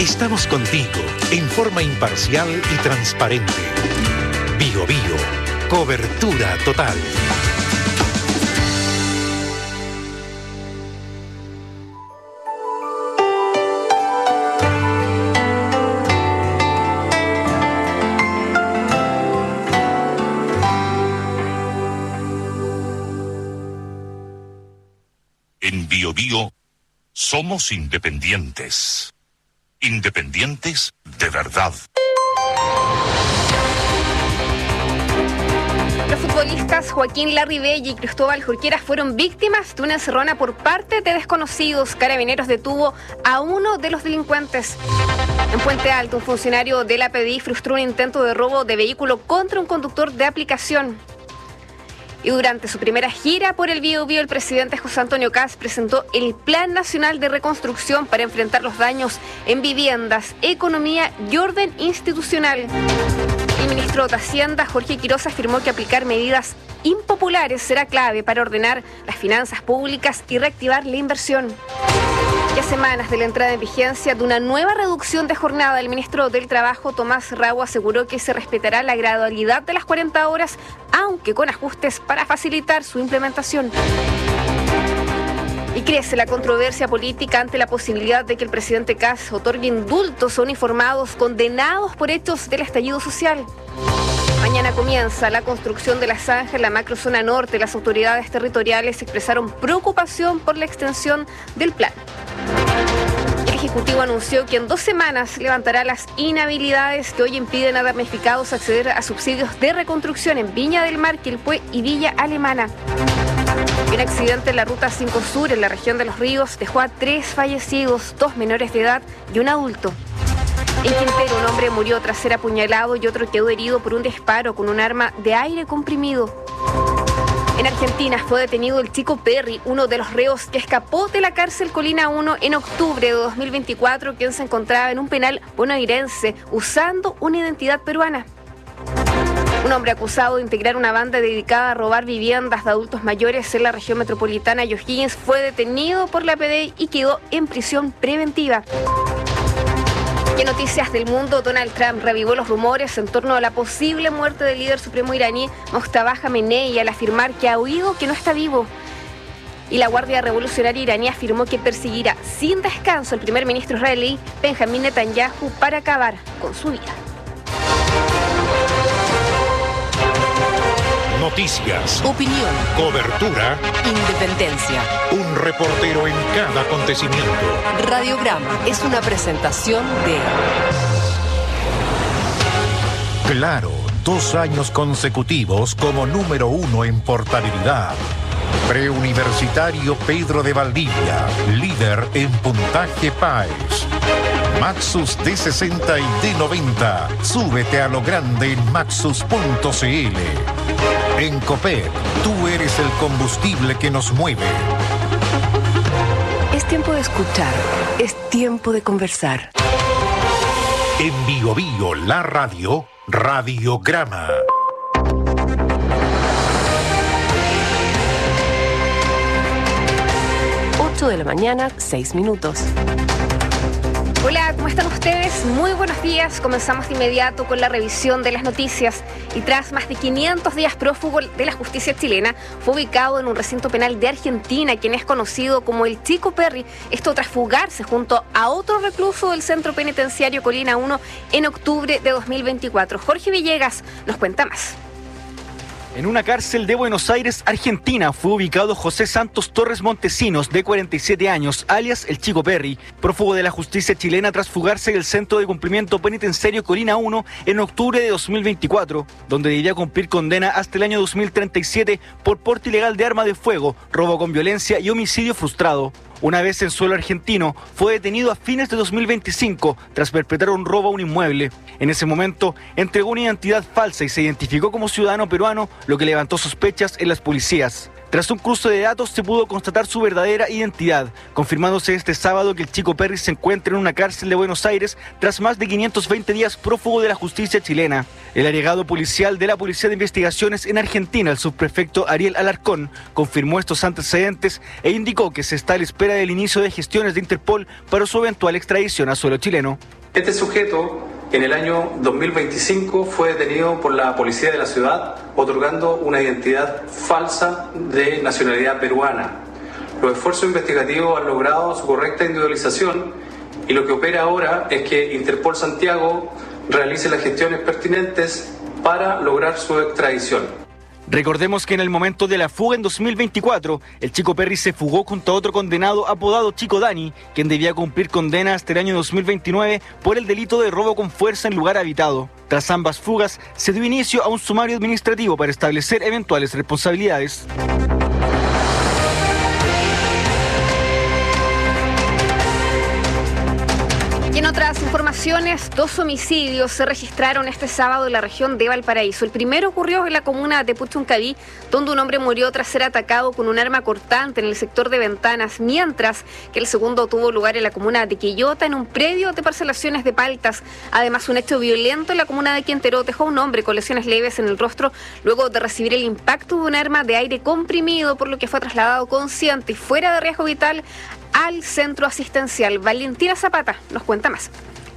Estamos contigo en forma imparcial y transparente. Bio Bio, cobertura total. En Bio Bio somos independientes. Independientes de verdad. Los futbolistas Joaquín Larribey y Cristóbal Jorqueras fueron víctimas de una encerrona por parte de desconocidos. Carabineros detuvo a uno de los delincuentes. En Puente Alto, un funcionario de la PDI frustró un intento de robo de vehículo contra un conductor de aplicación. Y durante su primera gira por el Biobío, el presidente José Antonio Kast presentó el Plan Nacional de Reconstrucción para enfrentar los daños en viviendas, economía y orden institucional. El ministro de Hacienda, Jorge Quiroz, afirmó que aplicar medidas impopulares será clave para ordenar las finanzas públicas y reactivar la inversión. Ya semanas de la entrada en vigencia de una nueva reducción de jornada, el ministro del Trabajo, Tomás Rago, aseguró que se respetará la gradualidad de las 40 horas, aunque con ajustes para facilitar su implementación. Y crece la controversia política ante la posibilidad de que el presidente Kast otorgue indultos a uniformados condenados por hechos del estallido social. Mañana comienza la construcción de la zanja en la macrozona norte. Las autoridades territoriales expresaron preocupación por la extensión del plan. El Ejecutivo anunció que en 2 semanas levantará las inhabilidades que hoy impiden a damnificados acceder a subsidios de reconstrucción en Viña del Mar, Quilpué y Villa Alemana. Un accidente en la Ruta 5 Sur, en la región de Los Ríos, dejó a 3 fallecidos, 2 menores de edad y un adulto. En Quintero, un hombre murió tras ser apuñalado y otro quedó herido por un disparo con un arma de aire comprimido. En Argentina fue detenido el Chico Perry, uno de los reos que escapó de la cárcel Colina 1 en octubre de 2024, quien se encontraba en un penal bonaerense usando una identidad peruana. Un hombre acusado de integrar una banda dedicada a robar viviendas de adultos mayores en la región metropolitana de O'Higgins fue detenido por la PDI y quedó en prisión preventiva. Y en noticias del mundo, Donald Trump revivó los rumores en torno a la posible muerte del líder supremo iraní Mojtaba Khamenei al afirmar que ha oído que no está vivo. Y la Guardia Revolucionaria iraní afirmó que perseguirá sin descanso al primer ministro israelí Benjamín Netanyahu para acabar con su vida. Noticias, opinión, cobertura, independencia. Un reportero en cada acontecimiento. Radiograma es una presentación de Claro, 2 años consecutivos como número 1 en portabilidad. Preuniversitario Pedro de Valdivia, líder en puntaje PAES. Maxus D60 y D90. Súbete a lo grande en maxus.cl. En Copec, tú eres el combustible que nos mueve. Es tiempo de escuchar, es tiempo de conversar. En Bio Bio, la radio, Radiograma. De la mañana, 6 minutos. Hola, ¿cómo están ustedes? Muy buenos días. Comenzamos de inmediato con la revisión de las noticias. Y tras más de 500 días prófugo de la justicia chilena, fue ubicado en un recinto penal de Argentina, quien es conocido como el Chico Perry. Esto tras fugarse junto a otro recluso del centro penitenciario Colina 1 en octubre de 2024. Jorge Villegas nos cuenta más. En una cárcel de Buenos Aires, Argentina, fue ubicado José Santos Torres Montesinos, de 47 años, alias el Chico Perry, prófugo de la justicia chilena tras fugarse del Centro de Cumplimiento Penitenciario Colina 1 en octubre de 2024, donde debería cumplir condena hasta el año 2037 por porte ilegal de arma de fuego, robo con violencia y homicidio frustrado. Una vez en suelo argentino, fue detenido a fines de 2025 tras perpetrar un robo a un inmueble. En ese momento, entregó una identidad falsa y se identificó como ciudadano peruano, lo que levantó sospechas en las policías. Tras un cruce de datos se pudo constatar su verdadera identidad, confirmándose este sábado que el Chico Perry se encuentra en una cárcel de Buenos Aires tras más de 520 días prófugo de la justicia chilena. El agregado policial de la Policía de Investigaciones en Argentina, el subprefecto Ariel Alarcón, confirmó estos antecedentes e indicó que se está a la espera del inicio de gestiones de Interpol para su eventual extradición a suelo chileno. Este sujeto en el año 2025 fue detenido por la policía de la ciudad otorgando una identidad falsa de nacionalidad peruana. Los esfuerzos investigativos han logrado su correcta individualización y lo que opera ahora es que Interpol Santiago realice las gestiones pertinentes para lograr su extradición. Recordemos que en el momento de la fuga en 2024, el Chico Perry se fugó junto a otro condenado apodado Chico Dani, quien debía cumplir condena hasta el año 2029 por el delito de robo con fuerza en lugar habitado. Tras ambas fugas, se dio inicio a un sumario administrativo para establecer eventuales responsabilidades. Y en otras informaciones, 2 homicidios se registraron este sábado en la región de Valparaíso. El primero ocurrió en la comuna de Puchuncaví, donde un hombre murió tras ser atacado con un arma cortante en el sector de Ventanas, mientras que el segundo tuvo lugar en la comuna de Quillota, en un predio de parcelaciones de paltas. Además, un hecho violento en la comuna de Quintero dejó a un hombre con lesiones leves en el rostro luego de recibir el impacto de un arma de aire comprimido, por lo que fue trasladado consciente y fuera de riesgo vital al centro asistencial. Valentina Zapata nos cuenta más.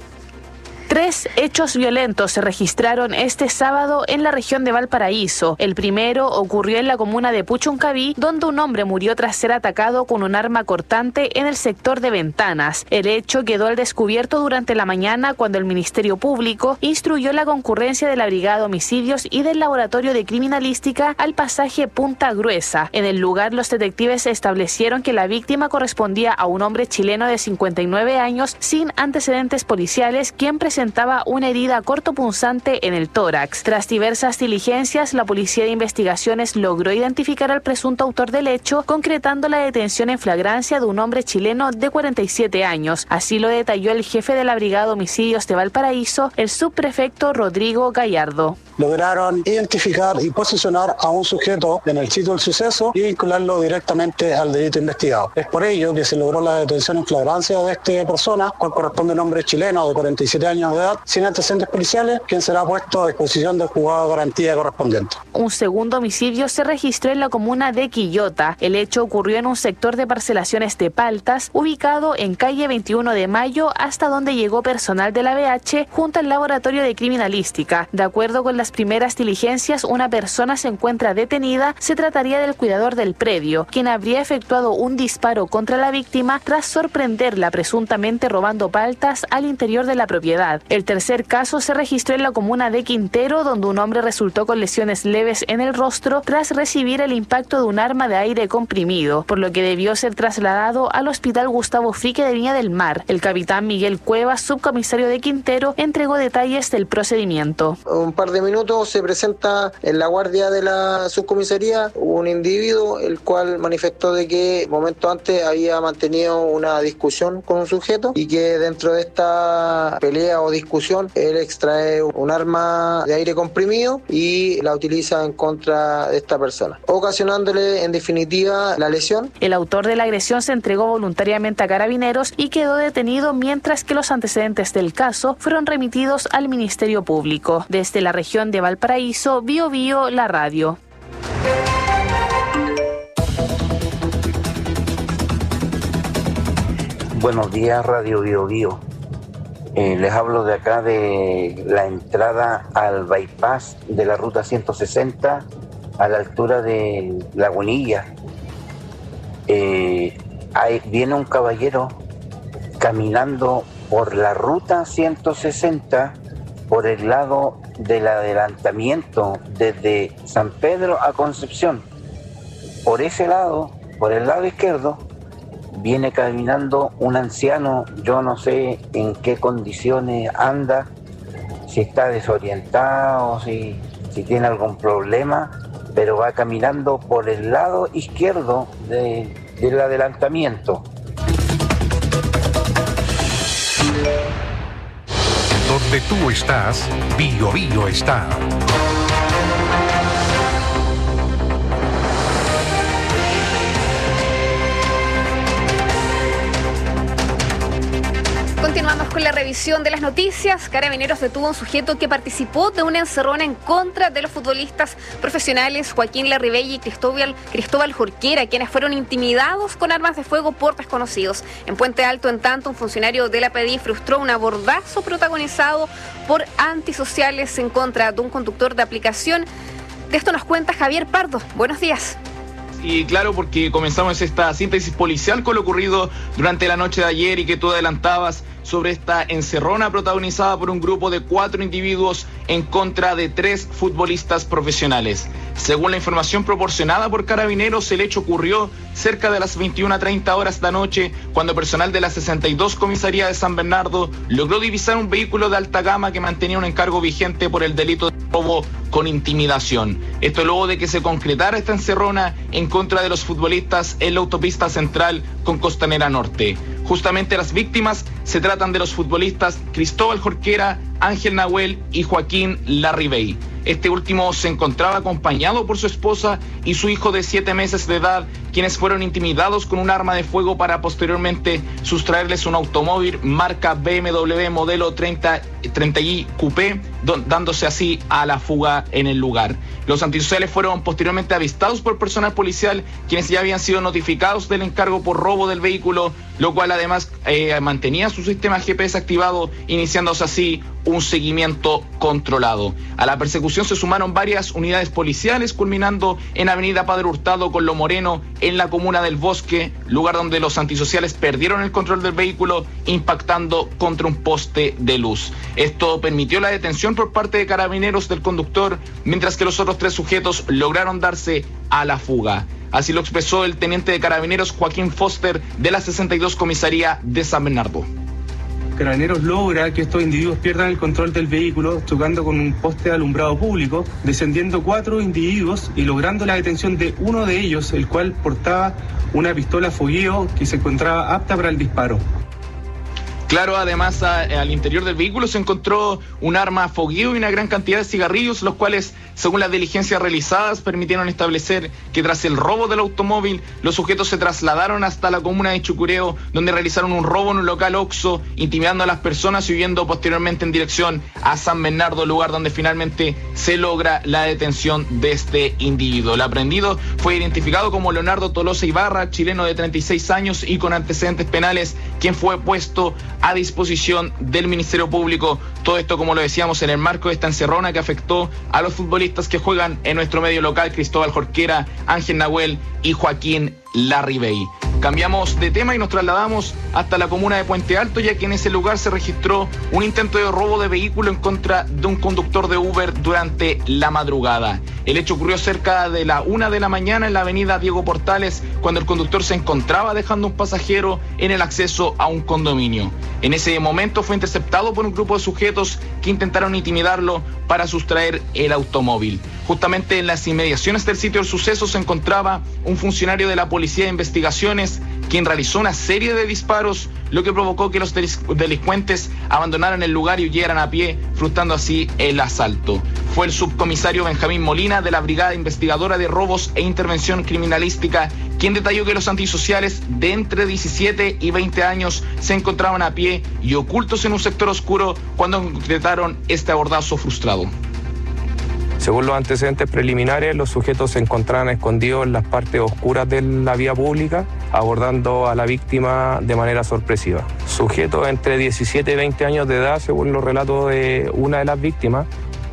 3 hechos violentos se registraron este sábado en la región de Valparaíso. El primero ocurrió en la comuna de Puchuncaví, donde un hombre murió tras ser atacado con un arma cortante en el sector de Ventanas. El hecho quedó al descubierto durante la mañana cuando el Ministerio Público instruyó la concurrencia de la Brigada de Homicidios y del Laboratorio de Criminalística al pasaje Punta Gruesa. En el lugar, los detectives establecieron que la víctima correspondía a un hombre chileno de 59 años sin antecedentes policiales, quien presentaba una herida cortopunzante en el tórax. Tras diversas diligencias, la Policía de Investigaciones logró identificar al presunto autor del hecho, concretando la detención en flagrancia de un hombre chileno de 47 años. Así lo detalló el jefe de la Brigada de Homicidios de Valparaíso, el subprefecto Rodrigo Gallardo. Lograron identificar y posicionar a un sujeto en el sitio del suceso y vincularlo directamente al delito investigado. Es por ello que se logró la detención en flagrancia de esta persona, cual corresponde a un hombre chileno de 47 años de edad, sin antecedentes policiales, quien será puesto a disposición del juzgado de garantía correspondiente. Un segundo homicidio se registró en la comuna de Quillota. El hecho ocurrió en un sector de parcelaciones de paltas, ubicado en calle 21 de Mayo, hasta donde llegó personal de la BH junto al Laboratorio de Criminalística. De acuerdo con las primeras diligencias, una persona se encuentra detenida. Se trataría del cuidador del predio, quien habría efectuado un disparo contra la víctima tras sorprenderla presuntamente robando paltas al interior de la propiedad. El tercer caso se registró en la comuna de Quintero, donde un hombre resultó con lesiones leves en el rostro tras recibir el impacto de un arma de aire comprimido, por lo que debió ser trasladado al Hospital Gustavo Frique de Viña del Mar. El capitán Miguel Cuevas, subcomisario de Quintero, entregó detalles del procedimiento. Un par de minutos se presenta en la guardia de la subcomisaría un individuo el cual manifestó de que momento antes había mantenido una discusión con un sujeto y que dentro de esta pelea o discusión él extrae un arma de aire comprimido y la utiliza en contra de esta persona, ocasionándole en definitiva la lesión. El autor de la agresión se entregó voluntariamente a Carabineros y quedó detenido, mientras que los antecedentes del caso fueron remitidos al Ministerio Público. Desde la región de Valparaíso, Bio Bio, la radio. Buenos días, Radio Bio Bio. Les hablo de acá de la entrada al bypass de la ruta 160 a la altura de Lagunilla. Viene un caballero caminando por la ruta 160 por el lado del adelantamiento desde San Pedro a Concepción. Por ese lado, por el lado izquierdo, viene caminando un anciano. Yo no sé en qué condiciones anda, si está desorientado, si tiene algún problema, pero va caminando por el lado izquierdo del adelantamiento. Donde tú estás, Bio Bio está. la revisión de las noticias, Carabineros detuvo a un sujeto que participó de una encerrona en contra de los futbolistas profesionales Joaquín Larribey y Cristóbal Jorquera, quienes fueron intimidados con armas de fuego por desconocidos. En Puente Alto, en tanto, un funcionario de la PDI frustró un abordazo protagonizado por antisociales en contra de un conductor de aplicación. De esto nos cuenta Javier Pardo. Buenos días. Y claro, porque comenzamos esta síntesis policial con lo ocurrido durante la noche de ayer y que tú adelantabas sobre esta encerrona protagonizada por un grupo de 4 individuos en contra de 3 futbolistas profesionales. Según la información proporcionada por Carabineros, el hecho ocurrió cerca de las 21:30 horas de la noche, cuando personal de la 62 Comisaría de San Bernardo logró divisar un vehículo de alta gama que mantenía un encargo vigente por el delito de robo con intimidación. Esto luego de que se concretara esta encerrona en contra de los futbolistas en la autopista central con Costanera Norte. Justamente las víctimas se tratan de los futbolistas Cristóbal Jorquera, Ángel Nahuel y Joaquín Larribey. Este último se encontraba acompañado por su esposa y su hijo de 7 meses de edad, quienes fueron intimidados con un arma de fuego para posteriormente sustraerles un automóvil marca BMW modelo 30i Coupé, dándose así a la fuga en el lugar. Los antisociales fueron posteriormente avistados por personal policial, quienes ya habían sido notificados del encargo por robo del vehículo, lo cual además mantenía su sistema GPS activado, iniciándose así un seguimiento controlado. A la persecución se sumaron varias unidades policiales, culminando en Avenida Padre Hurtado con Lo Moreno, en la comuna del Bosque, lugar donde los antisociales perdieron el control del vehículo, impactando contra un poste de luz. Esto permitió la detención por parte de Carabineros del conductor, mientras que los otros 3 sujetos lograron darse a la fuga. Así lo expresó el teniente de Carabineros Joaquín Foster de la 62 Comisaría de San Bernardo. Carabineros logra que estos individuos pierdan el control del vehículo, chocando con un poste de alumbrado público, descendiendo 4 individuos y logrando la detención de uno de ellos, el cual portaba una pistola fogueo que se encontraba apta para el disparo. Claro, además al interior del vehículo se encontró un arma fogueo y una gran cantidad de cigarrillos, los cuales, según las diligencias realizadas, permitieron establecer que tras el robo del automóvil, los sujetos se trasladaron hasta la comuna de Chucureo, donde realizaron un robo en un local Oxxo, intimidando a las personas y huyendo posteriormente en dirección a San Bernardo, lugar donde finalmente se logra la detención de este individuo. El aprendido fue identificado como Leonardo Tolosa Ibarra, chileno de 36 años y con antecedentes penales, quien fue puesto a disposición del Ministerio Público. Todo esto, como lo decíamos, en el marco de esta encerrona que afectó a los futbolistas que juegan en nuestro medio local, Cristóbal Jorquera, Ángel Nahuel y Joaquín Larribey. Cambiamos de tema y nos trasladamos hasta la comuna de Puente Alto, ya que en ese lugar se registró un intento de robo de vehículo en contra de un conductor de Uber durante la madrugada. El hecho ocurrió cerca de la 1 de la mañana en la avenida Diego Portales, cuando el conductor se encontraba dejando un pasajero en el acceso a un condominio. En ese momento fue interceptado por un grupo de sujetos que intentaron intimidarlo para sustraer el automóvil. Justamente en las inmediaciones del sitio del suceso se encontraba un funcionario de la Policía de Investigaciones, quien realizó una serie de disparos, lo que provocó que los delincuentes abandonaran el lugar y huyeran a pie, frustrando así el asalto. Fue el subcomisario Benjamín Molina de la Brigada Investigadora de Robos e Intervención Criminalística quien detalló que los antisociales de entre 17 y 20 años se encontraban a pie y ocultos en un sector oscuro cuando concretaron este abordazo frustrado. Según los antecedentes preliminares, los sujetos se encontraban escondidos en las partes oscuras de la vía pública, abordando a la víctima de manera sorpresiva. Sujetos entre 17 y 20 años de edad, según los relatos de una de las víctimas.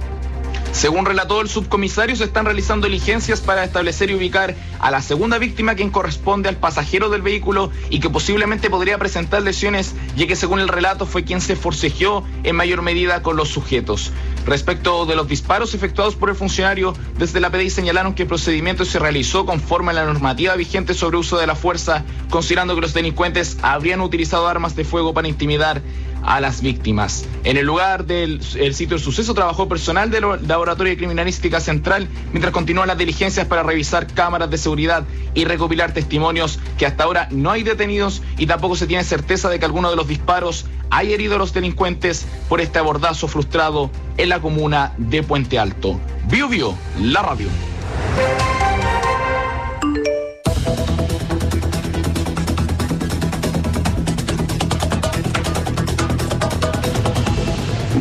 Según relató el subcomisario, se están realizando diligencias para establecer y ubicar a la segunda víctima, quien corresponde al pasajero del vehículo y que posiblemente podría presentar lesiones, ya que según el relato fue quien se forcejeó en mayor medida con los sujetos. Respecto de los disparos efectuados por el funcionario, desde la PDI señalaron que el procedimiento se realizó conforme a la normativa vigente sobre uso de la fuerza, considerando que los delincuentes habrían utilizado armas de fuego para intimidar a las víctimas. En el lugar del sitio del suceso trabajó personal del Laboratorio de Criminalística Central, mientras continúan las diligencias para revisar cámaras de seguridad y recopilar testimonios, que hasta ahora no hay detenidos y tampoco se tiene certeza de que alguno de los disparos haya herido a los delincuentes por este abordazo frustrado en la comuna de Puente Alto. Bio Bio, la radio.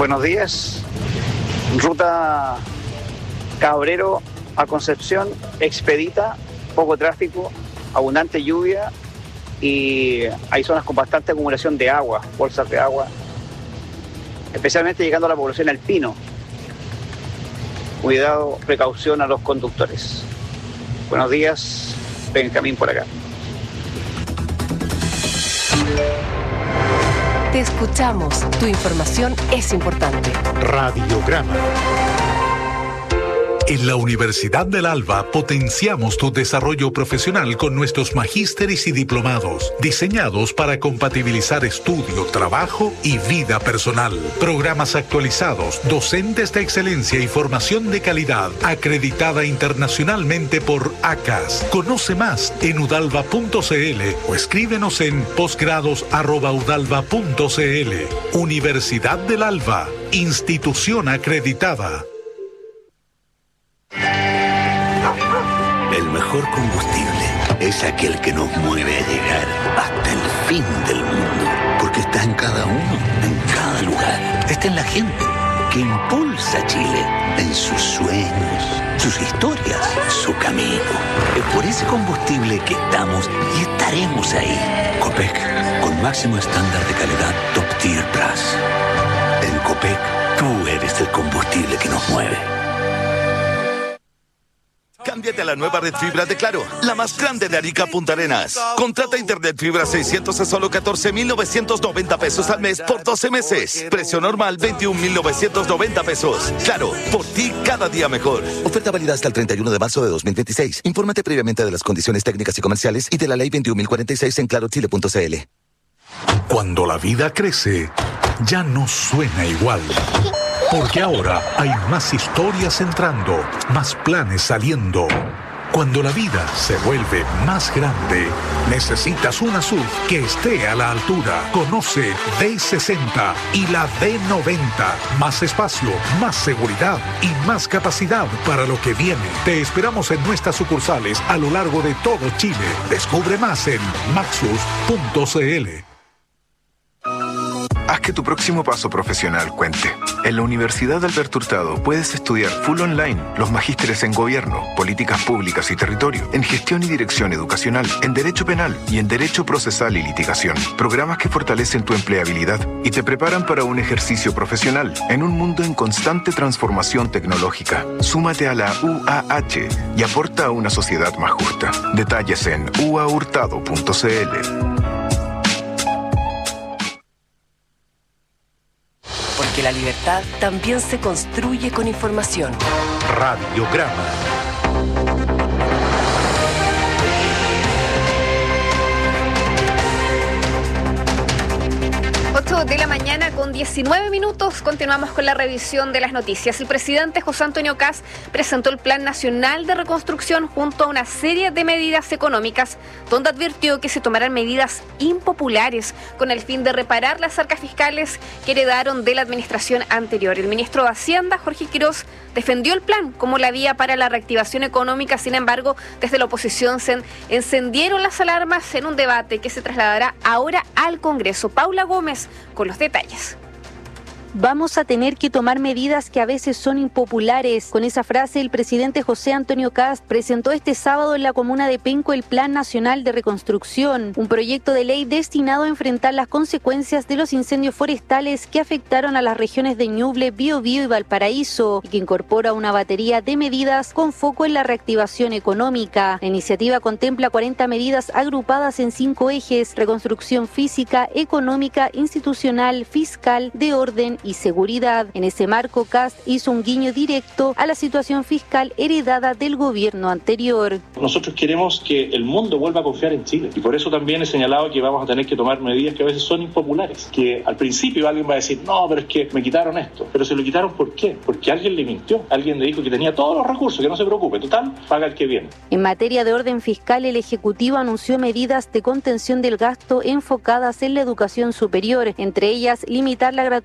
Buenos días. Ruta Cabrero a Concepción, expedita, poco tráfico, abundante lluvia y hay zonas con bastante acumulación de agua, bolsas de agua, especialmente llegando a la población El Pino. Cuidado, precaución a los conductores. Buenos días, Benjamín por acá. Te escuchamos. Tu información es importante. Radiograma. En la Universidad del Alba potenciamos tu desarrollo profesional con nuestros magísteres y diplomados, diseñados para compatibilizar estudio, trabajo y vida personal. Programas actualizados, docentes de excelencia y formación de calidad, acreditada internacionalmente por ACAS. Conoce más en udalva.cl o escríbenos en posgrados@udalva.cl. Universidad del Alba, institución acreditada. El mejor combustible es aquel que nos mueve a llegar hasta el fin del mundo, porque está en cada uno, en cada lugar. Está en la gente que impulsa a Chile, en sus sueños, sus historias, su camino. Es por ese combustible que estamos y estaremos ahí. Copec, con máximo estándar de calidad Top Tier Plus. En Copec, tú eres el combustible que nos mueve. Cámbiate a la nueva red fibra de Claro, la más grande de Arica Punta Arenas. Contrata internet fibra 600 a solo 14,990 pesos al mes por 12 meses. Precio normal 21,990 pesos. Claro, por ti cada día mejor. Oferta válida hasta el 31 de marzo de 2026. Infórmate previamente de las condiciones técnicas y comerciales y de la ley 21.046 en clarochile.cl. Cuando la vida crece, ya no suena igual. Porque ahora hay más historias entrando, más planes saliendo. Cuando la vida se vuelve más grande, necesitas una SUV que esté a la altura. Conoce D60 y la D90. Más espacio, más seguridad y más capacidad para lo que viene. Te esperamos en nuestras sucursales a lo largo de todo Chile. Descubre más en maxus.cl. Haz que tu próximo paso profesional cuente. En la Universidad Alberto Hurtado puedes estudiar full online los magísteres en Gobierno, Políticas Públicas y Territorio, en Gestión y Dirección Educacional, en Derecho Penal y en Derecho Procesal y Litigación. Programas que fortalecen tu empleabilidad y te preparan para un ejercicio profesional en un mundo en constante transformación tecnológica. Súmate a la UAH y aporta a una sociedad más justa. Detalles en uahurtado.cl. Porque la libertad también se construye con información. Radiograma. 8 de la mañana con 19 minutos. Continuamos con la revisión de las noticias. El presidente José Antonio Kast presentó el Plan Nacional de Reconstrucción junto a una serie de medidas económicas, donde advirtió que se tomarán medidas impopulares con el fin de reparar las arcas fiscales que heredaron de la administración anterior. El ministro de Hacienda, Jorge Quiroz, defendió el plan como la vía para la reactivación económica. Sin embargo, desde la oposición se encendieron las alarmas en un debate que se trasladará ahora al Congreso. Paula Gómez con los detalles. Vamos a tener que tomar medidas que a veces son impopulares. Con esa frase, el presidente José Antonio Kast presentó este sábado en la comuna de Penco el Plan Nacional de Reconstrucción, un proyecto de ley destinado a enfrentar las consecuencias de los incendios forestales que afectaron a las regiones de Ñuble, Biobío y Valparaíso, y que incorpora una batería de medidas con foco en la reactivación económica. La iniciativa contempla 40 medidas agrupadas en 5 ejes: reconstrucción física, económica, institucional, fiscal, de orden y seguridad. En ese marco, Kast hizo un guiño directo a la situación fiscal heredada del gobierno anterior. Nosotros queremos que el mundo vuelva a confiar en Chile, y por eso también he señalado que vamos a tener que tomar medidas que a veces son impopulares, que al principio alguien va a decir, no, pero es que me quitaron esto, pero se lo quitaron ¿por qué? Porque alguien le mintió, alguien le dijo que tenía todos los recursos, que no se preocupe, total, paga el que viene. En materia de orden fiscal, el Ejecutivo anunció medidas de contención del gasto enfocadas en la educación superior, entre ellas limitar la gratuidad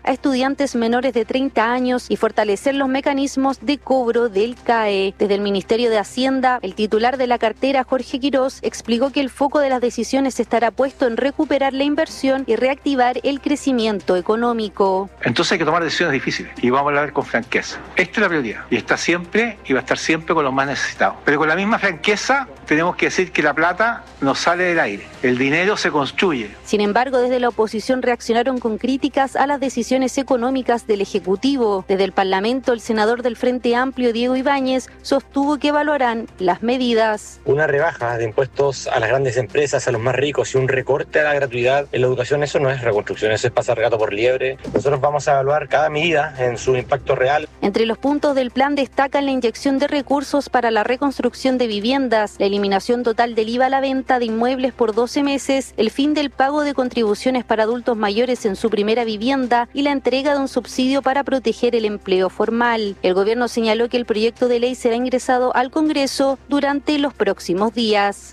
a estudiantes menores de 30 años y fortalecer los mecanismos de cobro del CAE. Desde el Ministerio de Hacienda, el titular de la cartera, Jorge Quirós, explicó que el foco de las decisiones estará puesto en recuperar la inversión y reactivar el crecimiento económico. Entonces hay que tomar decisiones difíciles y vamos a hablar con franqueza. Esta es la prioridad y está siempre y va a estar siempre con los más necesitados. Pero con la misma franqueza tenemos que decir que la plata no sale del aire, el dinero se construye. Sin embargo, desde la oposición reaccionaron con críticas a las decisiones económicas del Ejecutivo. Desde el Parlamento, el senador del Frente Amplio, Diego Ibáñez, sostuvo que evaluarán las medidas. Una rebaja de impuestos a las grandes empresas, a los más ricos y un recorte a la gratuidad en la educación, eso no es reconstrucción, eso es pasar gato por liebre. Nosotros vamos a evaluar cada medida en su impacto real. Entre los puntos del plan destacan la inyección de recursos para la reconstrucción de viviendas, la eliminación total del IVA a la venta de inmuebles por 12 meses, el fin del pago de contribuciones para adultos mayores en su primera vivienda y la entrega de un subsidio para proteger el empleo formal. El gobierno señaló que el proyecto de ley será ingresado al Congreso durante los próximos días.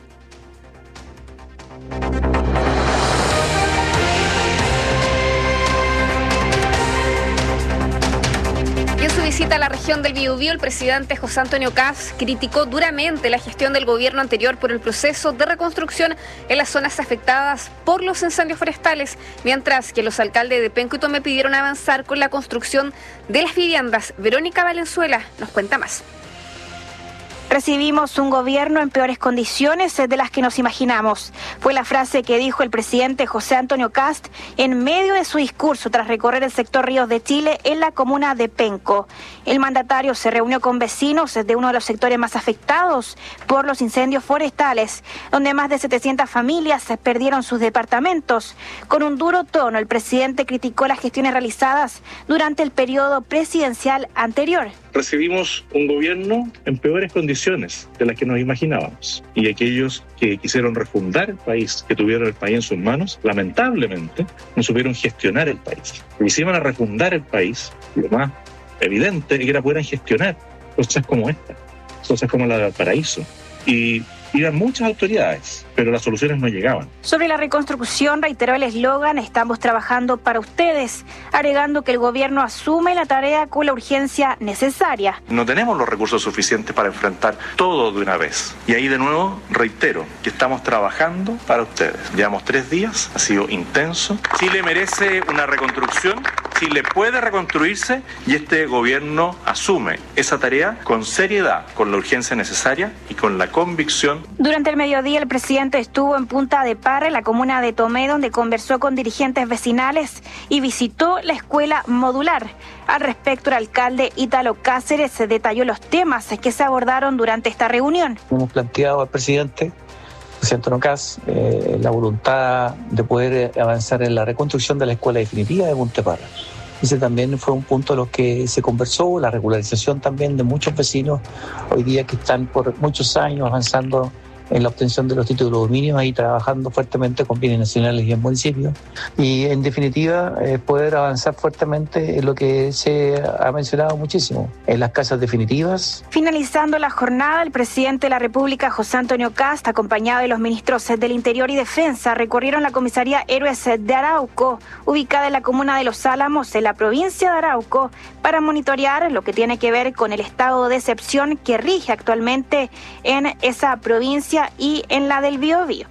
En su visita a la región del Biobío, el presidente José Antonio Kast criticó duramente la gestión del gobierno anterior por el proceso de reconstrucción en las zonas afectadas por los incendios forestales, mientras que los alcaldes de Penco y Tomé pidieron avanzar con la construcción de las viviendas. Verónica Valenzuela nos cuenta más. Recibimos un gobierno en peores condiciones de las que nos imaginamos. Fue la frase que dijo el presidente José Antonio Kast en medio de su discurso tras recorrer el sector Ríos de Chile en la comuna de Penco. El mandatario se reunió con vecinos de uno de los sectores más afectados por los incendios forestales, donde más de 700 familias perdieron sus departamentos. Con un duro tono, el presidente criticó las gestiones realizadas durante el periodo presidencial anterior. Recibimos un gobierno en peores condiciones de las que nos imaginábamos. Y aquellos que quisieron refundar el país, que tuvieron el país en sus manos, lamentablemente no supieron gestionar el país. Y si iban a refundar el país, lo más evidente es que era pudieran gestionar cosas como esta, cosas como la de Valparaíso. Y iban muchas autoridades, pero las soluciones no llegaban. Sobre la reconstrucción, reiteró el eslogan "Estamos trabajando para ustedes", agregando que el gobierno asume la tarea con la urgencia necesaria. No tenemos los recursos suficientes para enfrentar todo de una vez. Y ahí de nuevo reitero que estamos trabajando para ustedes. Llevamos 3 días, ha sido intenso. Chile merece una reconstrucción, Chile puede reconstruirse y este gobierno asume esa tarea con seriedad, con la urgencia necesaria y con la convicción. Durante el mediodía, el presidente estuvo en Punta de Parra, en la comuna de Tomé, donde conversó con dirigentes vecinales y visitó la escuela modular. Al respecto, el alcalde Ítalo Cáceres detalló los temas que se abordaron durante esta reunión. Hemos planteado al presidente José Antonio Kast la voluntad de poder avanzar en la reconstrucción de la escuela definitiva de Punta de Parra. Ese también fue un punto de los que se conversó, la regularización también de muchos vecinos hoy día que están por muchos años avanzando en la obtención de los títulos de dominio, ahí trabajando fuertemente con bienes nacionales y en municipios. Y en definitiva, poder avanzar fuertemente en lo que se ha mencionado muchísimo, en las casas definitivas. Finalizando la jornada, el presidente de la República, José Antonio Kast, acompañado de los ministros del Interior y Defensa, recorrieron la comisaría Héroes de Arauco, ubicada en la comuna de Los Álamos, en la provincia de Arauco, para monitorear lo que tiene que ver con el estado de excepción que rige actualmente en esa provincia y en la del Biobío.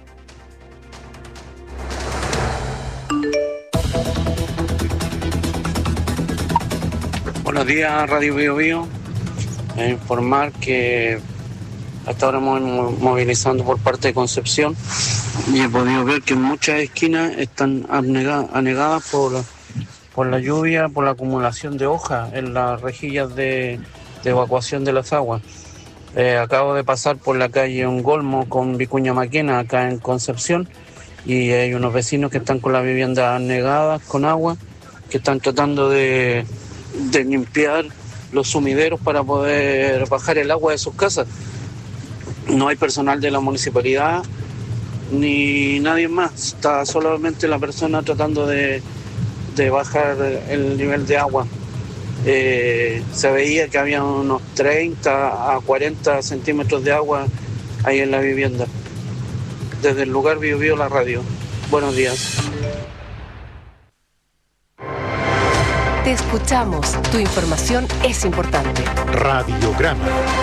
Buenos días, Radio Biobío. Informar que hasta ahora hemos movilizando por parte de Concepción y he podido ver que muchas esquinas están anegadas por la lluvia, por la acumulación de hojas en las rejillas de evacuación de las aguas. Acabo de pasar por la calle Ongolmo con Vicuña Maquena, acá en Concepción, y hay unos vecinos que están con las viviendas anegadas con agua, que están tratando de limpiar los sumideros para poder bajar el agua de sus casas. No hay personal de la municipalidad ni nadie más, está solamente la persona tratando de bajar el nivel de agua. Se veía que había unos 30 a 40 centímetros de agua ahí en la vivienda. Desde el lugar Biobío, la radio. Buenos días. Te escuchamos. Tu información es importante. Radiograma.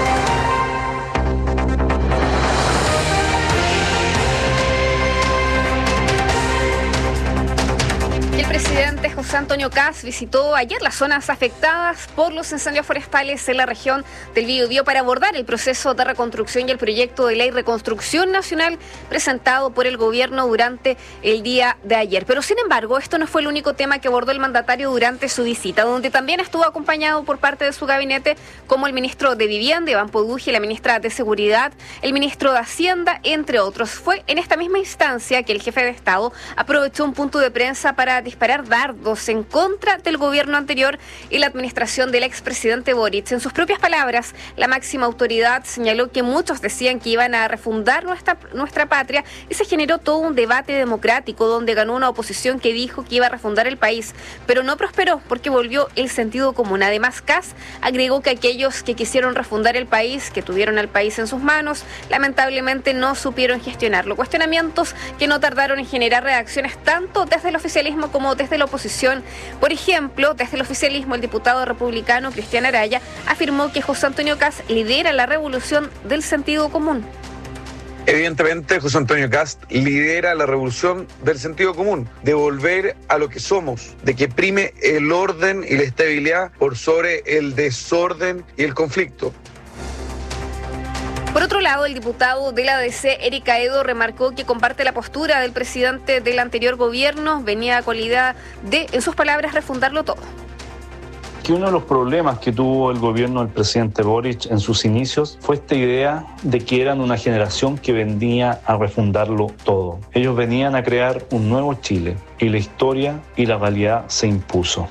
El presidente José Antonio Kast visitó ayer las zonas afectadas por los incendios forestales en la región del Biobío para abordar el proceso de reconstrucción y el proyecto de ley Reconstrucción Nacional presentado por el gobierno durante el día de ayer. Pero sin embargo, esto no fue el único tema que abordó el mandatario durante su visita, donde también estuvo acompañado por parte de su gabinete como el ministro de Vivienda, Iván Poduje, la ministra de Seguridad, el ministro de Hacienda, entre otros. Fue en esta misma instancia que el jefe de Estado aprovechó un punto de prensa para disparar dardos en contra del gobierno anterior y la administración del expresidente Boric. En sus propias palabras, la máxima autoridad señaló que muchos decían que iban a refundar nuestra patria y se generó todo un debate democrático donde ganó una oposición que dijo que iba a refundar el país, pero no prosperó porque volvió el sentido común. Además, Kast agregó que aquellos que quisieron refundar el país, que tuvieron al país en sus manos, lamentablemente no supieron gestionarlo. Cuestionamientos que no tardaron en generar reacciones tanto desde el oficialismo como desde la oposición. Por ejemplo, desde el oficialismo, el diputado republicano Cristian Araya afirmó que José Antonio Kast lidera la revolución del sentido común. Evidentemente, José Antonio Kast lidera la revolución del sentido común, de volver a lo que somos, de que prime el orden y la estabilidad por sobre el desorden y el conflicto. Por otro lado, el diputado de la ADC, Eric Aedo, remarcó que comparte la postura del presidente del anterior gobierno, venía con la idea de, en sus palabras, refundarlo todo. Que uno de los problemas que tuvo el gobierno del presidente Boric en sus inicios fue esta idea de que eran una generación que venía a refundarlo todo. Ellos venían a crear un nuevo Chile y la historia y la realidad se impuso.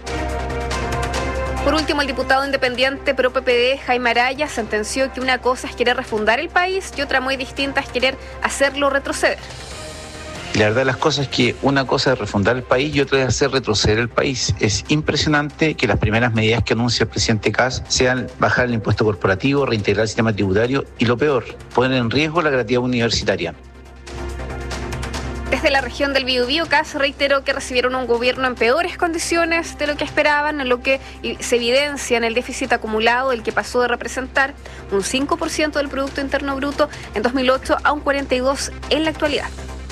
Por último, el diputado independiente pro PPD, Jaime Araya, sentenció que una cosa es querer refundar el país y otra muy distinta es querer hacerlo retroceder. Y la verdad de las cosas es que una cosa es refundar el país y otra es hacer retroceder el país. Es impresionante que las primeras medidas que anuncia el presidente Kast sean bajar el impuesto corporativo, reintegrar el sistema tributario y, lo peor, poner en riesgo la gratuidad universitaria. Desde la región del Biobío, Kast reiteró que recibieron un gobierno en peores condiciones de lo que esperaban, en lo que se evidencia en el déficit acumulado, el que pasó de representar un 5% del Producto Interno Bruto en 2008 a un 42% en la actualidad.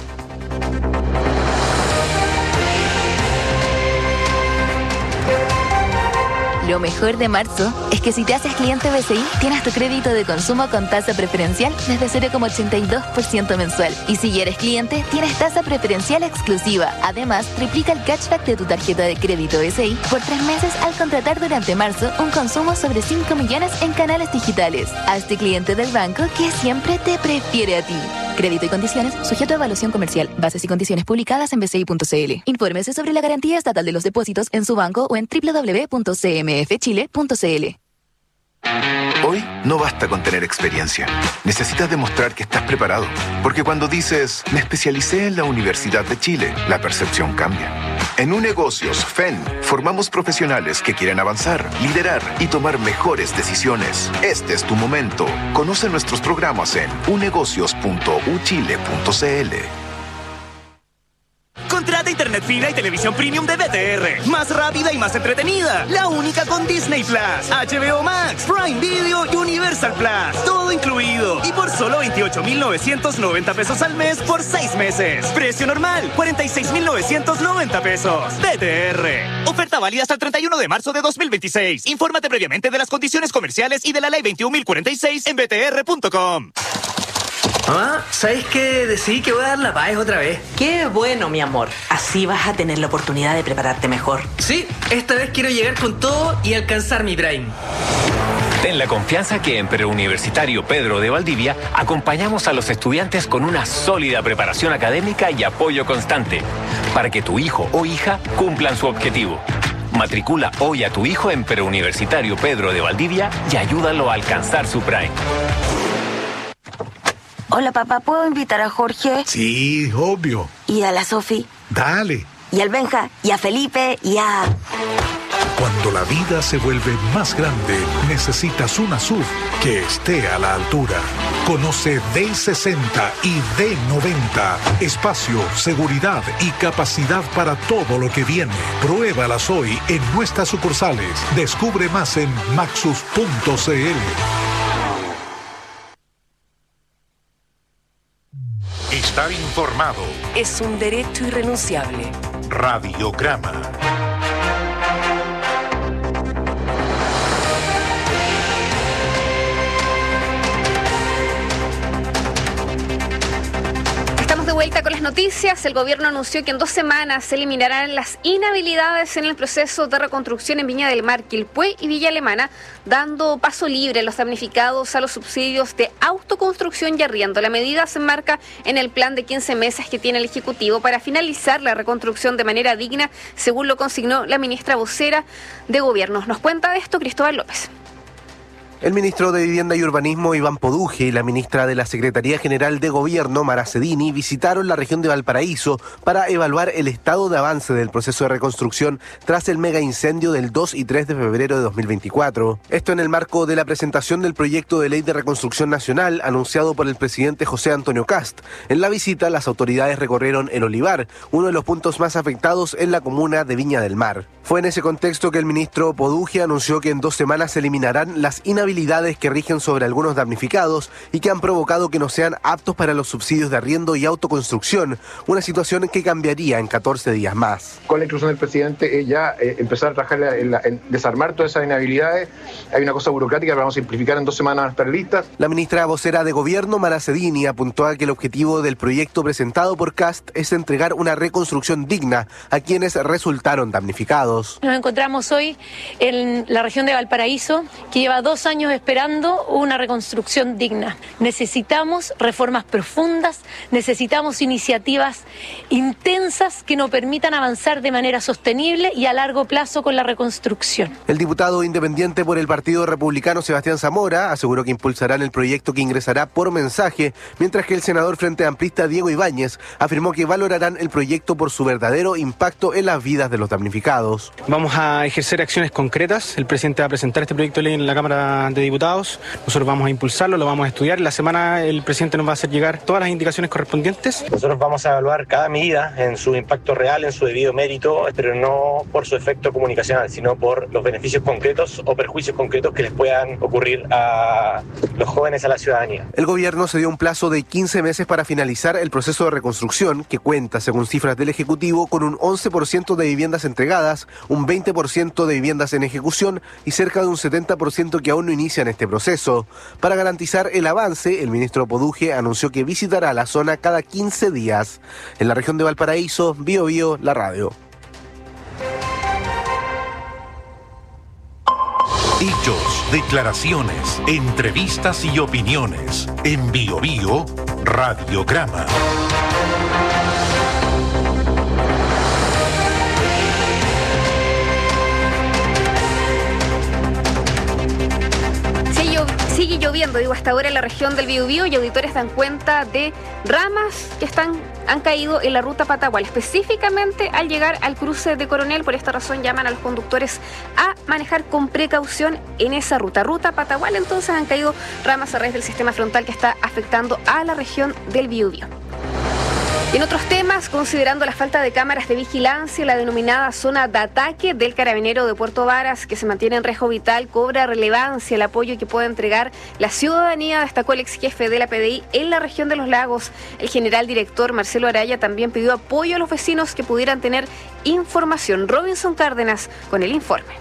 Lo mejor de marzo es que si te haces cliente BCI, tienes tu crédito de consumo con tasa preferencial desde 0,82% mensual. Y si eres cliente, tienes tasa preferencial exclusiva. Además, triplica el cashback de tu tarjeta de crédito BCI por 3 meses al contratar durante marzo un consumo sobre 5 millones en canales digitales. Hazte cliente del banco que siempre te prefiere a ti. Crédito y condiciones sujeto a evaluación comercial. Bases y condiciones publicadas en bci.cl. Infórmese sobre la garantía estatal de los depósitos en su banco o en www.cmfchile.cl. Hoy no basta con tener experiencia. Necesitas demostrar que estás preparado. Porque cuando dices, me especialicé en la Universidad de Chile, la percepción cambia. En Unegocios FEN, formamos profesionales que quieren avanzar, liderar y tomar mejores decisiones. Este es tu momento. Conoce nuestros programas en unegocios.uchile.cl. Contrata internet fibra y televisión premium de BTR. Más rápida y más entretenida. La única con Disney Plus, HBO Max, Prime Video y Universal Plus. Todo incluido. Y por solo 28,990 pesos al mes por 6 meses. Precio normal, 46,990 pesos. BTR. Oferta válida hasta el 31 de marzo de 2026. Infórmate previamente de las condiciones comerciales y de la ley 21.046 en btr.com. Mamá, ¿sabes qué? Decidí que voy a dar la PAES otra vez. Qué bueno, mi amor. Así vas a tener la oportunidad de prepararte mejor. Sí, esta vez quiero llegar con todo y alcanzar mi Prime. Ten la confianza que en Preuniversitario Pedro de Valdivia acompañamos a los estudiantes con una sólida preparación académica y apoyo constante para que tu hijo o hija cumplan su objetivo. Matricula hoy a tu hijo en Preuniversitario Pedro de Valdivia y ayúdalo a alcanzar su Prime. Hola, papá, ¿puedo invitar a Jorge? Sí, obvio. ¿Y a la Sofi? Dale. ¿Y al Benja? ¿Y a Felipe? ¿Y a...? Cuando la vida se vuelve más grande, necesitas una SUV que esté a la altura. Conoce D60 y D90. Espacio, seguridad y capacidad para todo lo que viene. Pruébalas hoy en nuestras sucursales. Descubre más en maxus.cl. Estar informado es un derecho irrenunciable. Radiograma. De vuelta con las noticias, el gobierno anunció que en 2 semanas se eliminarán las inhabilidades en el proceso de reconstrucción en Viña del Mar, Quilpué y Villa Alemana, dando paso libre a los damnificados a los subsidios de autoconstrucción y arriendo. La medida se enmarca en el plan de 15 meses que tiene el Ejecutivo para finalizar la reconstrucción de manera digna, según lo consignó la ministra vocera de Gobierno. Nos cuenta de esto Cristóbal López. El ministro de Vivienda y Urbanismo, Iván Poduje, y la ministra de la Secretaría General de Gobierno, Mara Cedini, visitaron la región de Valparaíso para evaluar el estado de avance del proceso de reconstrucción tras el mega incendio del 2 y 3 de febrero de 2024. Esto en el marco de la presentación del proyecto de ley de reconstrucción nacional anunciado por el presidente José Antonio Kast. En la visita, las autoridades recorrieron el Olivar, uno de los puntos más afectados en la comuna de Viña del Mar. Fue en ese contexto que el ministro Poduje anunció que en 2 semanas se eliminarán las inhabilidades que rigen sobre algunos damnificados y que han provocado que no sean aptos para los subsidios de arriendo y autoconstrucción, una situación que cambiaría en 14 días más. Con la inclusión del presidente ya empezar a trabajar en desarmar todas esas inhabilidades. Hay una cosa burocrática que vamos a simplificar, en 2 semanas van a estar listas. La ministra vocera de Gobierno, Mara Cedini, apuntó a que el objetivo del proyecto presentado por Kast es entregar una reconstrucción digna a quienes resultaron damnificados. Nos encontramos hoy en la región de Valparaíso, que lleva 2 años esperando una reconstrucción digna. Necesitamos reformas profundas, necesitamos iniciativas intensas que nos permitan avanzar de manera sostenible y a largo plazo con la reconstrucción. El diputado independiente por el Partido Republicano, Sebastián Zamora, aseguró que impulsarán el proyecto que ingresará por mensaje, mientras que el senador Frente Amplista, Diego Ibáñez, afirmó que valorarán el proyecto por su verdadero impacto en las vidas de los damnificados. Vamos a ejercer acciones concretas. El presidente va a presentar este proyecto de ley en la Cámara de Diputados. Nosotros vamos a impulsarlo, lo vamos a estudiar. En la semana el presidente nos va a hacer llegar todas las indicaciones correspondientes. Nosotros vamos a evaluar cada medida en su impacto real, en su debido mérito, pero no por su efecto comunicacional, sino por los beneficios concretos o perjuicios concretos que les puedan ocurrir a los jóvenes, a la ciudadanía. El gobierno se dio un plazo de 15 meses para finalizar el proceso de reconstrucción, que cuenta, según cifras del Ejecutivo, con un 11% de viviendas entregadas, un 20% de viviendas en ejecución y cerca de un 70% que aún no inician este proceso. Para garantizar el avance, el ministro Poduje anunció que visitará la zona cada 15 días. En la región de Valparaíso, Bio Bio, la radio. Hechos, declaraciones, entrevistas y opiniones. En Bio Bio, Radiograma. Sigue lloviendo, hasta ahora en la región del Biobío, y auditores dan cuenta de ramas que han caído en la ruta Patagual, específicamente al llegar al cruce de Coronel. Por esta razón llaman a los conductores a manejar con precaución en esa ruta Patagual. Entonces han caído ramas a raíz del sistema frontal que está afectando a la región del Biobío. Y en otros temas, considerando la falta de cámaras de vigilancia, la denominada zona de ataque del Carabinero de Puerto Varas, que se mantiene en riesgo vital, cobra relevancia el apoyo que puede entregar la ciudadanía, destacó el ex jefe de la PDI en la región de Los Lagos. El general director Marcelo Araya también pidió apoyo a los vecinos que pudieran tener información. Robinson Cárdenas con el informe.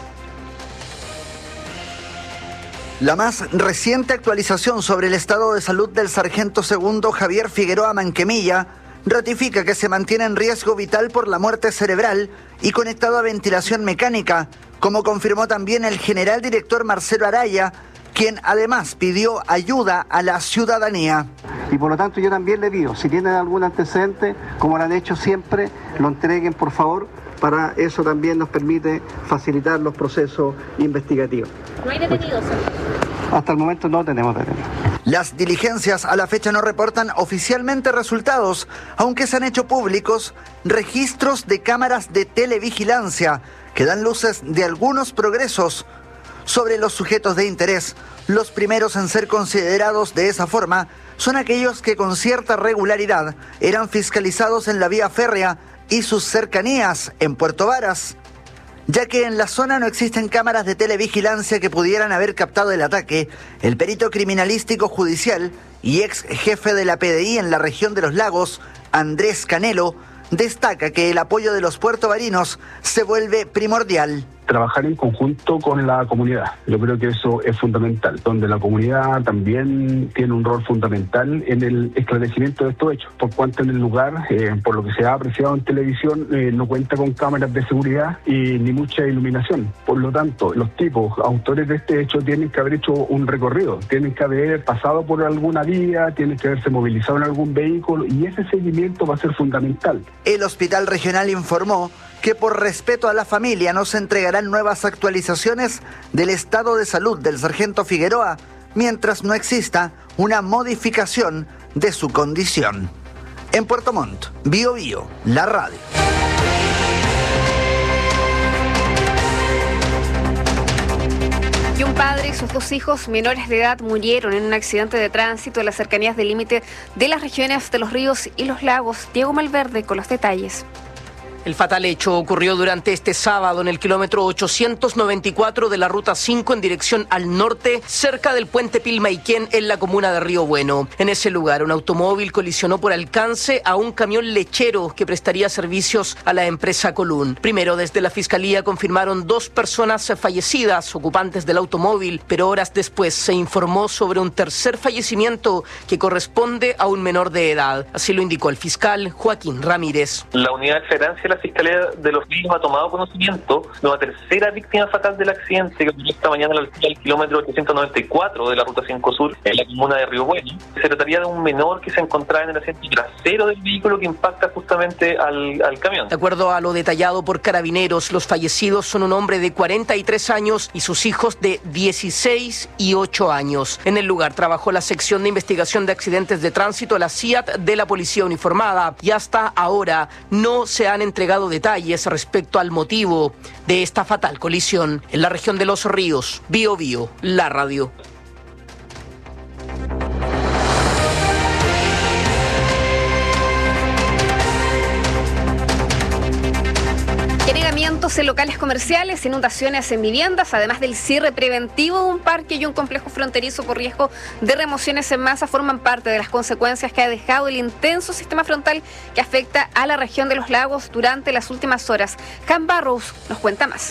La más reciente actualización sobre el estado de salud del sargento segundo Javier Figueroa Manquemilla ratifica que se mantiene en riesgo vital por la muerte cerebral y conectado a ventilación mecánica, como confirmó también el general director Marcelo Araya, quien además pidió ayuda a la ciudadanía. Y por lo tanto yo también le pido, si tienen algún antecedente, como lo han hecho siempre, lo entreguen por favor. Para eso también nos permite facilitar los procesos investigativos. ¿No hay detenidos? Hasta el momento no tenemos detenidos. Las diligencias a la fecha no reportan oficialmente resultados, aunque se han hecho públicos registros de cámaras de televigilancia que dan luces de algunos progresos sobre los sujetos de interés. Los primeros en ser considerados de esa forma son aquellos que con cierta regularidad eran fiscalizados en la vía férrea y sus cercanías en Puerto Varas, ya que en la zona no existen cámaras de televigilancia que pudieran haber captado el ataque. El perito criminalístico judicial y ex jefe de la PDI en la región de los Lagos, Andrés Canelo, destaca que el apoyo de los puertovarinos se vuelve primordial. Trabajar en conjunto con la comunidad. Yo creo que eso es fundamental, donde la comunidad también tiene un rol fundamental en el esclarecimiento de estos hechos, por cuanto en el lugar, por lo que se ha apreciado en televisión, no cuenta con cámaras de seguridad y ni mucha iluminación. Por lo tanto, los tipos, autores de este hecho, tienen que haber hecho un recorrido, tienen que haber pasado por alguna vía, tienen que haberse movilizado en algún vehículo y ese seguimiento va a ser fundamental. El hospital regional informó que por respeto a la familia no se entregarán nuevas actualizaciones del estado de salud del sargento Figueroa mientras no exista una modificación de su condición. En Puerto Montt, Bio Bio, la radio. Y un padre y sus 2 hijos menores de edad murieron en un accidente de tránsito en las cercanías del límite de las regiones de Los Ríos y Los Lagos. Diego Malverde con los detalles. El fatal hecho ocurrió durante este sábado en el kilómetro 894 de la Ruta 5 en dirección al norte, cerca del puente Pilmaiquén en la comuna de Río Bueno. En ese lugar, un automóvil colisionó por alcance a un camión lechero que prestaría servicios a la empresa Colún. Primero, desde la Fiscalía confirmaron 2 personas fallecidas, ocupantes del automóvil, pero horas después se informó sobre un tercer fallecimiento que corresponde a un menor de edad. Así lo indicó el fiscal Joaquín Ramírez. La unidad de flagrancia de la Fiscalía de Los Ríos ha tomado conocimiento de una tercera víctima fatal del accidente que ocurrió esta mañana a la altura del kilómetro 894 de la Ruta 5 Sur en la comuna de Río Bueno. Se trataría de un menor que se encontraba en el asiento trasero del vehículo que impacta justamente al camión. De acuerdo a lo detallado por Carabineros, los fallecidos son un hombre de 43 años y sus hijos de 16 y 8 años. En el lugar trabajó la sección de investigación de accidentes de tránsito, la CIAT de la Policía Uniformada, y hasta ahora no se han entregado detalles respecto al motivo de esta fatal colisión. En la región de Los Ríos, Bio Bio, la radio. Anegamientos en locales comerciales, inundaciones en viviendas, además del cierre preventivo de un parque y un complejo fronterizo por riesgo de remociones en masa, forman parte de las consecuencias que ha dejado el intenso sistema frontal que afecta a la región de Los Lagos durante las últimas horas. Han Barrows nos cuenta más.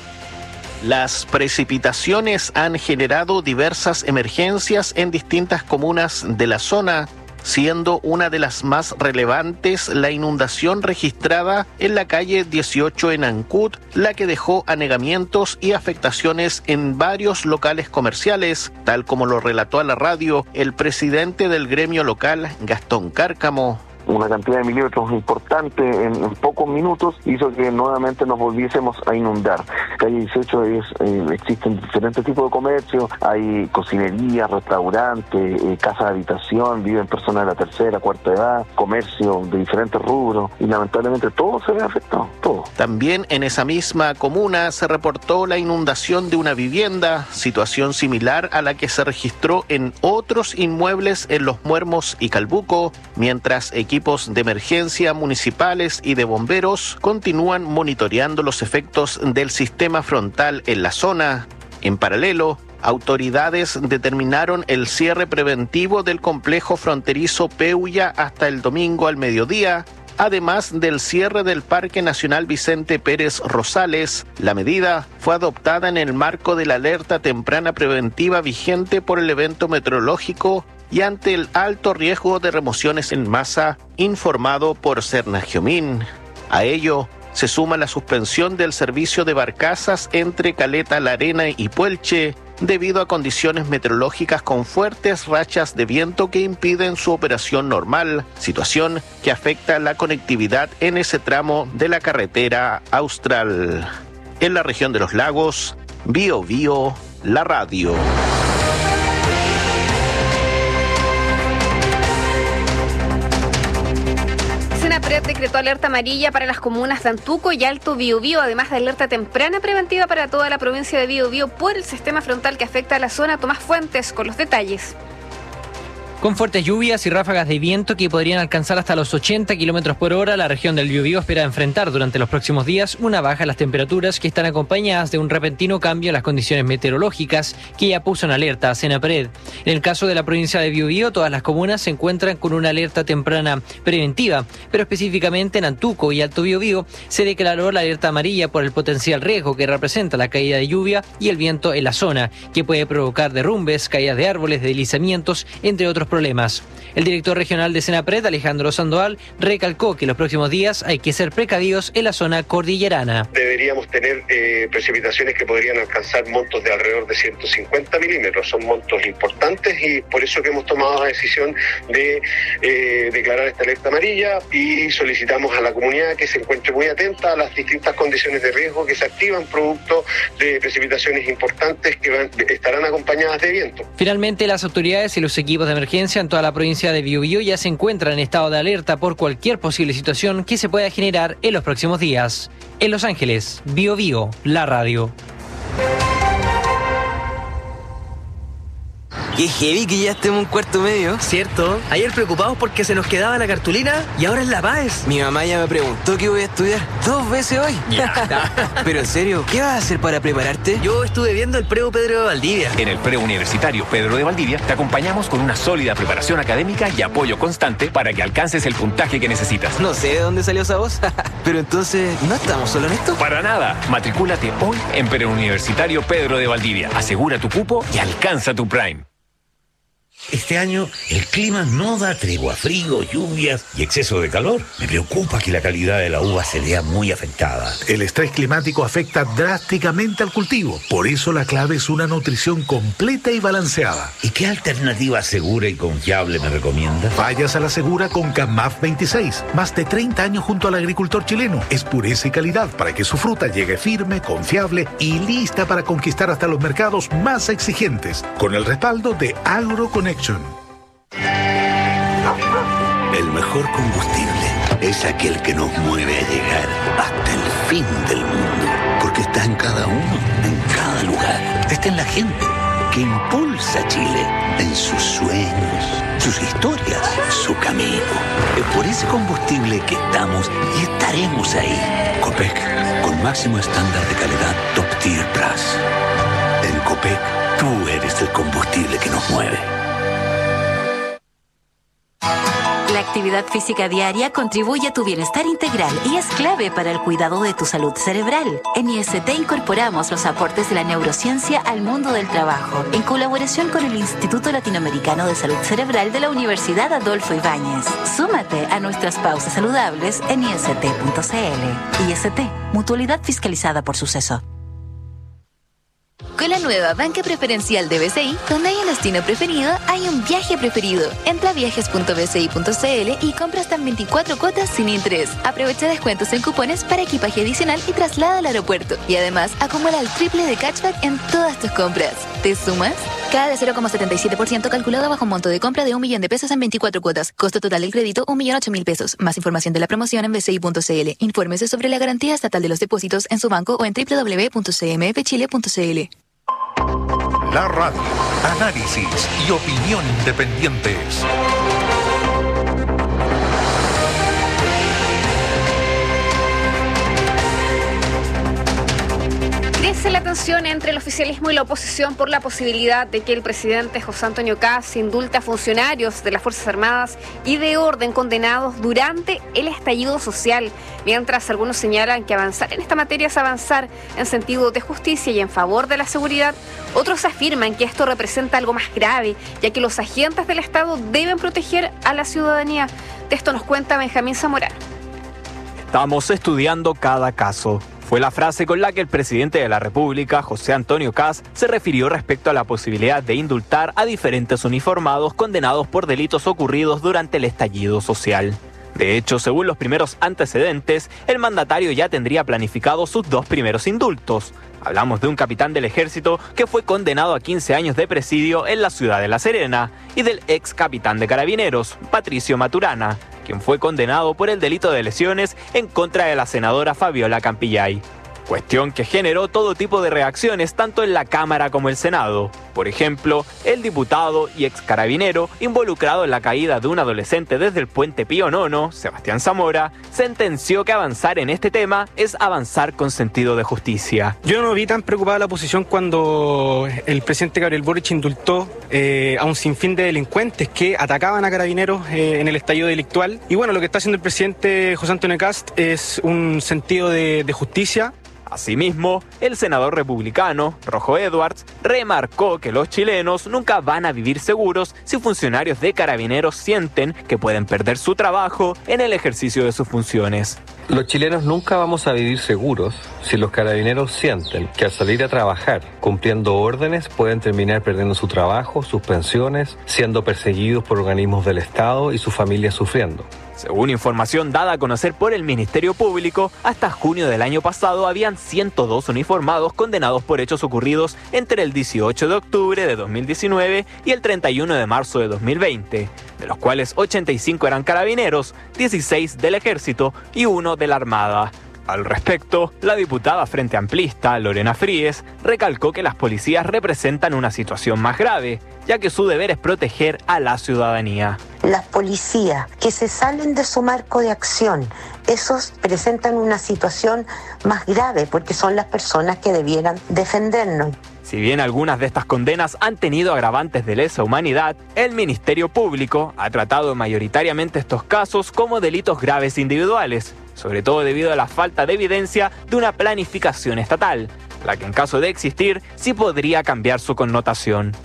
Las precipitaciones han generado diversas emergencias en distintas comunas de la zona, siendo una de las más relevantes la inundación registrada en la calle 18 en Ancud, la que dejó anegamientos y afectaciones en varios locales comerciales, tal como lo relató a la radio el presidente del gremio local, Gastón Cárcamo. Una cantidad de milímetros importante en pocos minutos hizo que nuevamente nos volviésemos a inundar. Calle 18 existen diferentes tipos de comercio, hay cocinería, restaurantes, casas de habitación, viven personas de la tercera, cuarta edad, comercio de diferentes rubros y lamentablemente todo se ve afectado, todo. También en esa misma comuna se reportó la inundación de una vivienda, situación similar a la que se registró en otros inmuebles en Los Muermos y Calbuco, mientras equipos de emergencia municipales y de bomberos continúan monitoreando los efectos del sistema frontal en la zona. En paralelo, autoridades determinaron el cierre preventivo del complejo fronterizo Peulla hasta el domingo al mediodía, además del cierre del Parque Nacional Vicente Pérez Rosales. La medida fue adoptada en el marco de la alerta temprana preventiva vigente por el evento meteorológico y ante el alto riesgo de remociones en masa informado por Cernagiomín. A ello se suma la suspensión del servicio de barcazas entre Caleta La Arena y Puelche debido a condiciones meteorológicas con fuertes rachas de viento que impiden su operación normal, situación que afecta la conectividad en ese tramo de la carretera austral. En la región de Los Lagos, Bio Bio, la radio. Senapred decretó alerta amarilla para las comunas de Antuco y Alto Biobío, además de alerta temprana preventiva para toda la provincia de Biobío por el sistema frontal que afecta a la zona. Tomás Fuentes con los detalles. Con fuertes lluvias y ráfagas de viento que podrían alcanzar hasta los 80 kilómetros por hora, la región del Biobío espera enfrentar durante los próximos días una baja en las temperaturas que están acompañadas de un repentino cambio en las condiciones meteorológicas que ya puso en alerta a Senapred. En el caso de la provincia de Biobío, todas las comunas se encuentran con una alerta temprana preventiva, pero específicamente en Antuco y Alto Biobío se declaró la alerta amarilla por el potencial riesgo que representa la caída de lluvia y el viento en la zona, que puede provocar derrumbes, caídas de árboles, deslizamientos, entre otros problemas. El director regional de Senapred, Alejandro Sandoval, recalcó que los próximos días hay que ser precavidos en la zona cordillerana. Deberíamos tener precipitaciones que podrían alcanzar montos de alrededor de 150 milímetros. Son montos importantes y por eso que hemos tomado la decisión de declarar esta alerta amarilla y solicitamos a la comunidad que se encuentre muy atenta a las distintas condiciones de riesgo que se activan producto de precipitaciones importantes que estarán acompañadas de viento. Finalmente, las autoridades y los equipos de emergencia en toda la provincia de Biobío ya se encuentran en estado de alerta por cualquier posible situación que se pueda generar en los próximos días. En Los Ángeles, Biobío, la radio. Qué heavy que ya estemos en cuarto medio. Cierto. Ayer preocupados porque se nos quedaba la cartulina y ahora es la PAES. Mi mamá ya me preguntó qué voy a estudiar 2 veces hoy. Pero en serio, ¿qué vas a hacer para prepararte? Yo estuve viendo el Preu Pedro de Valdivia. En el Preuniversitario Pedro de Valdivia te acompañamos con una sólida preparación académica y apoyo constante para que alcances el puntaje que necesitas. No sé de dónde salió esa voz. Pero entonces, ¿no estamos solo en esto? Para nada. Matricúlate hoy en Preuniversitario Pedro de Valdivia. Asegura tu cupo y alcanza tu Prime. Este año el clima no da tregua, frío, lluvias y exceso de calor. Me preocupa que la calidad de la uva se vea muy afectada. El estrés climático afecta drásticamente al cultivo. Por eso la clave es una nutrición completa y balanceada. ¿Y qué alternativa segura y confiable me recomienda? Vayas a la segura con CAMAF 26. Más de 30 años junto al agricultor chileno. Es pureza y calidad para que su fruta llegue firme, confiable y lista para conquistar hasta los mercados más exigentes. Con el respaldo de AgroConnection. El mejor combustible es aquel que nos mueve a llegar hasta el fin del mundo. Porque está en cada uno, en cada lugar. Está en la gente que impulsa a Chile en sus sueños, sus historias, su camino. Es por ese combustible que estamos y estaremos ahí. Copec, con máximo estándar de calidad Top Tier Plus. En Copec, tú eres el combustible que nos mueve. La actividad física diaria contribuye a tu bienestar integral y es clave para el cuidado de tu salud cerebral. En IST incorporamos los aportes de la neurociencia al mundo del trabajo, en colaboración con el Instituto Latinoamericano de Salud Cerebral de la Universidad Adolfo Ibáñez. Súmate a nuestras pausas saludables en ist.cl. IST, mutualidad fiscalizada por Suceso. Con la nueva banca preferencial de BCI, donde hay un destino preferido, hay un viaje preferido. Entra a viajes.bci.cl y compra hasta en 24 cuotas sin interés. Aprovecha descuentos en cupones para equipaje adicional y traslada al aeropuerto. Y además, acumula el triple de cashback en todas tus compras. ¿Te sumas? Cada de 0,77% calculado bajo un monto de compra de 1 millón de pesos en 24 cuotas. Costo total del crédito, 1.008.000 pesos. Más información de la promoción en bci.cl. Infórmese sobre la garantía estatal de los depósitos en su banco o en www.cmfchile.cl. La radio, análisis y opinión independientes. Crece la tensión entre el oficialismo y la oposición por la posibilidad de que el presidente José Antonio Kast indulte a funcionarios de las Fuerzas Armadas y de orden condenados durante el estallido social. Mientras algunos señalan que avanzar en esta materia es avanzar en sentido de justicia y en favor de la seguridad, otros afirman que esto representa algo más grave, ya que los agentes del Estado deben proteger a la ciudadanía. De esto nos cuenta Benjamín Zamorano. Estamos estudiando cada caso. Fue la frase con la que el presidente de la República, José Antonio Kast, se refirió respecto a la posibilidad de indultar a diferentes uniformados condenados por delitos ocurridos durante el estallido social. De hecho, según los primeros antecedentes, el mandatario ya tendría planificado sus 2 primeros indultos. Hablamos de un capitán del ejército que fue condenado a 15 años de presidio en la ciudad de La Serena y del ex capitán de carabineros, Patricio Maturana, quien fue condenado por el delito de lesiones en contra de la senadora Fabiola Campillay. Cuestión que generó todo tipo de reacciones tanto en la Cámara como el Senado. Por ejemplo, el diputado y ex carabinero involucrado en la caída de un adolescente desde el Puente Pío IX, Sebastián Zamora, sentenció que avanzar en este tema es avanzar con sentido de justicia. Yo no vi tan preocupada la oposición cuando el presidente Gabriel Boric indultó a un sinfín de delincuentes que atacaban a carabineros en el estallido delictual. Y bueno, lo que está haciendo el presidente José Antonio Kast es un sentido de justicia. Asimismo, el senador republicano, Rojo Edwards, remarcó que los chilenos nunca van a vivir seguros si funcionarios de carabineros sienten que pueden perder su trabajo en el ejercicio de sus funciones. Los chilenos nunca vamos a vivir seguros si los carabineros sienten que al salir a trabajar cumpliendo órdenes pueden terminar perdiendo su trabajo, sus pensiones, siendo perseguidos por organismos del Estado y sus familias sufriendo. Según información dada a conocer por el Ministerio Público, hasta junio del año pasado habían 102 uniformados condenados por hechos ocurridos entre el 18 de octubre de 2019 y el 31 de marzo de 2020, de los cuales 85 eran carabineros, 16 del Ejército y 1 de la Armada. Al respecto, la diputada Frente Amplista, Lorena Fríes, recalcó que las policías representan una situación más grave, ya que su deber es proteger a la ciudadanía. Las policías que se salen de su marco de acción, esos presentan una situación más grave porque son las personas que debieran defendernos. Si bien algunas de estas condenas han tenido agravantes de lesa humanidad, el Ministerio Público ha tratado mayoritariamente estos casos como delitos graves individuales, sobre todo debido a la falta de evidencia de una planificación estatal, la que en caso de existir sí podría cambiar su connotación.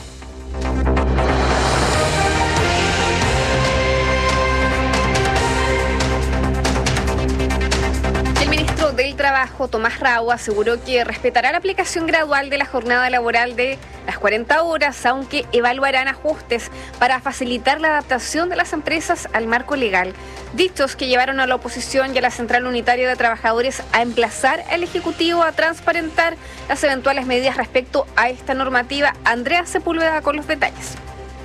Del Trabajo, Tomás Rau, aseguró que respetará la aplicación gradual de la jornada laboral de las 40 horas, aunque evaluarán ajustes para facilitar la adaptación de las empresas al marco legal. Dichos que llevaron a la oposición y a la Central Unitaria de Trabajadores a emplazar al Ejecutivo a transparentar las eventuales medidas respecto a esta normativa. Andrea Sepúlveda con los detalles.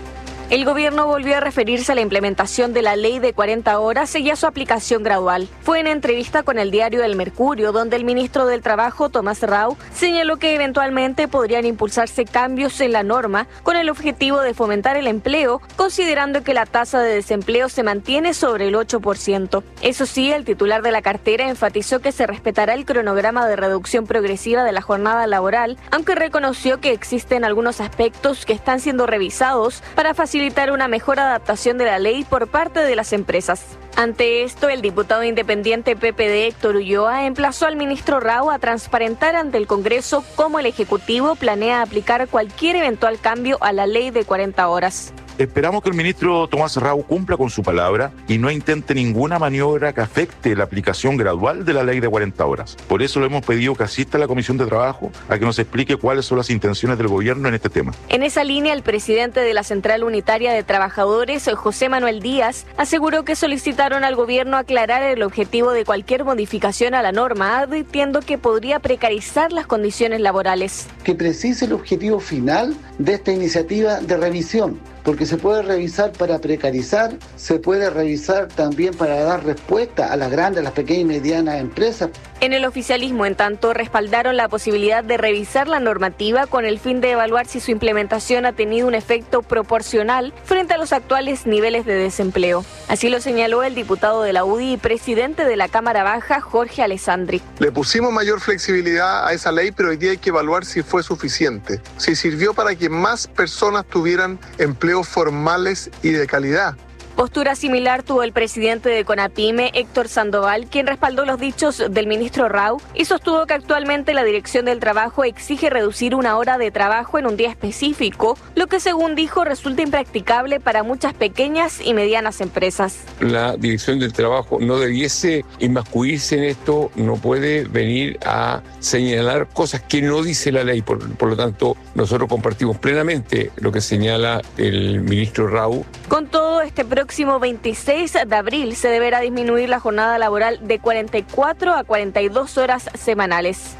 El gobierno volvió a referirse a la implementación de la ley de 40 horas y a su aplicación gradual. Fue en entrevista con el diario El Mercurio, donde el ministro del Trabajo, Tomás Rau, señaló que eventualmente podrían impulsarse cambios en la norma con el objetivo de fomentar el empleo, considerando que la tasa de desempleo se mantiene sobre el 8%. Eso sí, el titular de la cartera enfatizó que se respetará el cronograma de reducción progresiva de la jornada laboral, aunque reconoció que existen algunos aspectos que están siendo revisados para facilitar una mejor adaptación de la ley por parte de las empresas. Ante esto, el diputado independiente PPD Héctor Ulloa emplazó al ministro Rau a transparentar ante el Congreso cómo el Ejecutivo planea aplicar cualquier eventual cambio a la ley de 40 horas. Esperamos que el ministro Tomás Rau cumpla con su palabra y no intente ninguna maniobra que afecte la aplicación gradual de la ley de 40 horas. Por eso le hemos pedido que asista a la Comisión de Trabajo a que nos explique cuáles son las intenciones del gobierno en este tema. En esa línea, el presidente de la Central Unitaria de Trabajadores, José Manuel Díaz, aseguró que solicitaron al gobierno aclarar el objetivo de cualquier modificación a la norma, advirtiendo que podría precarizar las condiciones laborales. Que precise el objetivo final de esta iniciativa de revisión, porque se puede revisar para precarizar, se puede revisar también para dar respuesta a las grandes, a las pequeñas y medianas empresas. En el oficialismo, en tanto, respaldaron la posibilidad de revisar la normativa con el fin de evaluar si su implementación ha tenido un efecto proporcional frente a los actuales niveles de desempleo. Así lo señaló el diputado de la UDI y presidente de la Cámara Baja, Jorge Alessandri. Le pusimos mayor flexibilidad a esa ley, pero hoy día hay que evaluar si fue suficiente, si sirvió para que más personas tuvieran empleos formales y de calidad. Postura similar tuvo el presidente de CONAPYME, Héctor Sandoval, quien respaldó los dichos del ministro Rau y sostuvo que actualmente la Dirección del Trabajo exige reducir una hora de trabajo en un día específico, lo que según dijo resulta impracticable para muchas pequeñas y medianas empresas. La Dirección del Trabajo no debiese inmiscuirse en esto, no puede venir a señalar cosas que no dice la ley, por lo tanto nosotros compartimos plenamente lo que señala el ministro Rau. Con todo, este próximo 26 de abril se deberá disminuir la jornada laboral de 44 a 42 horas semanales.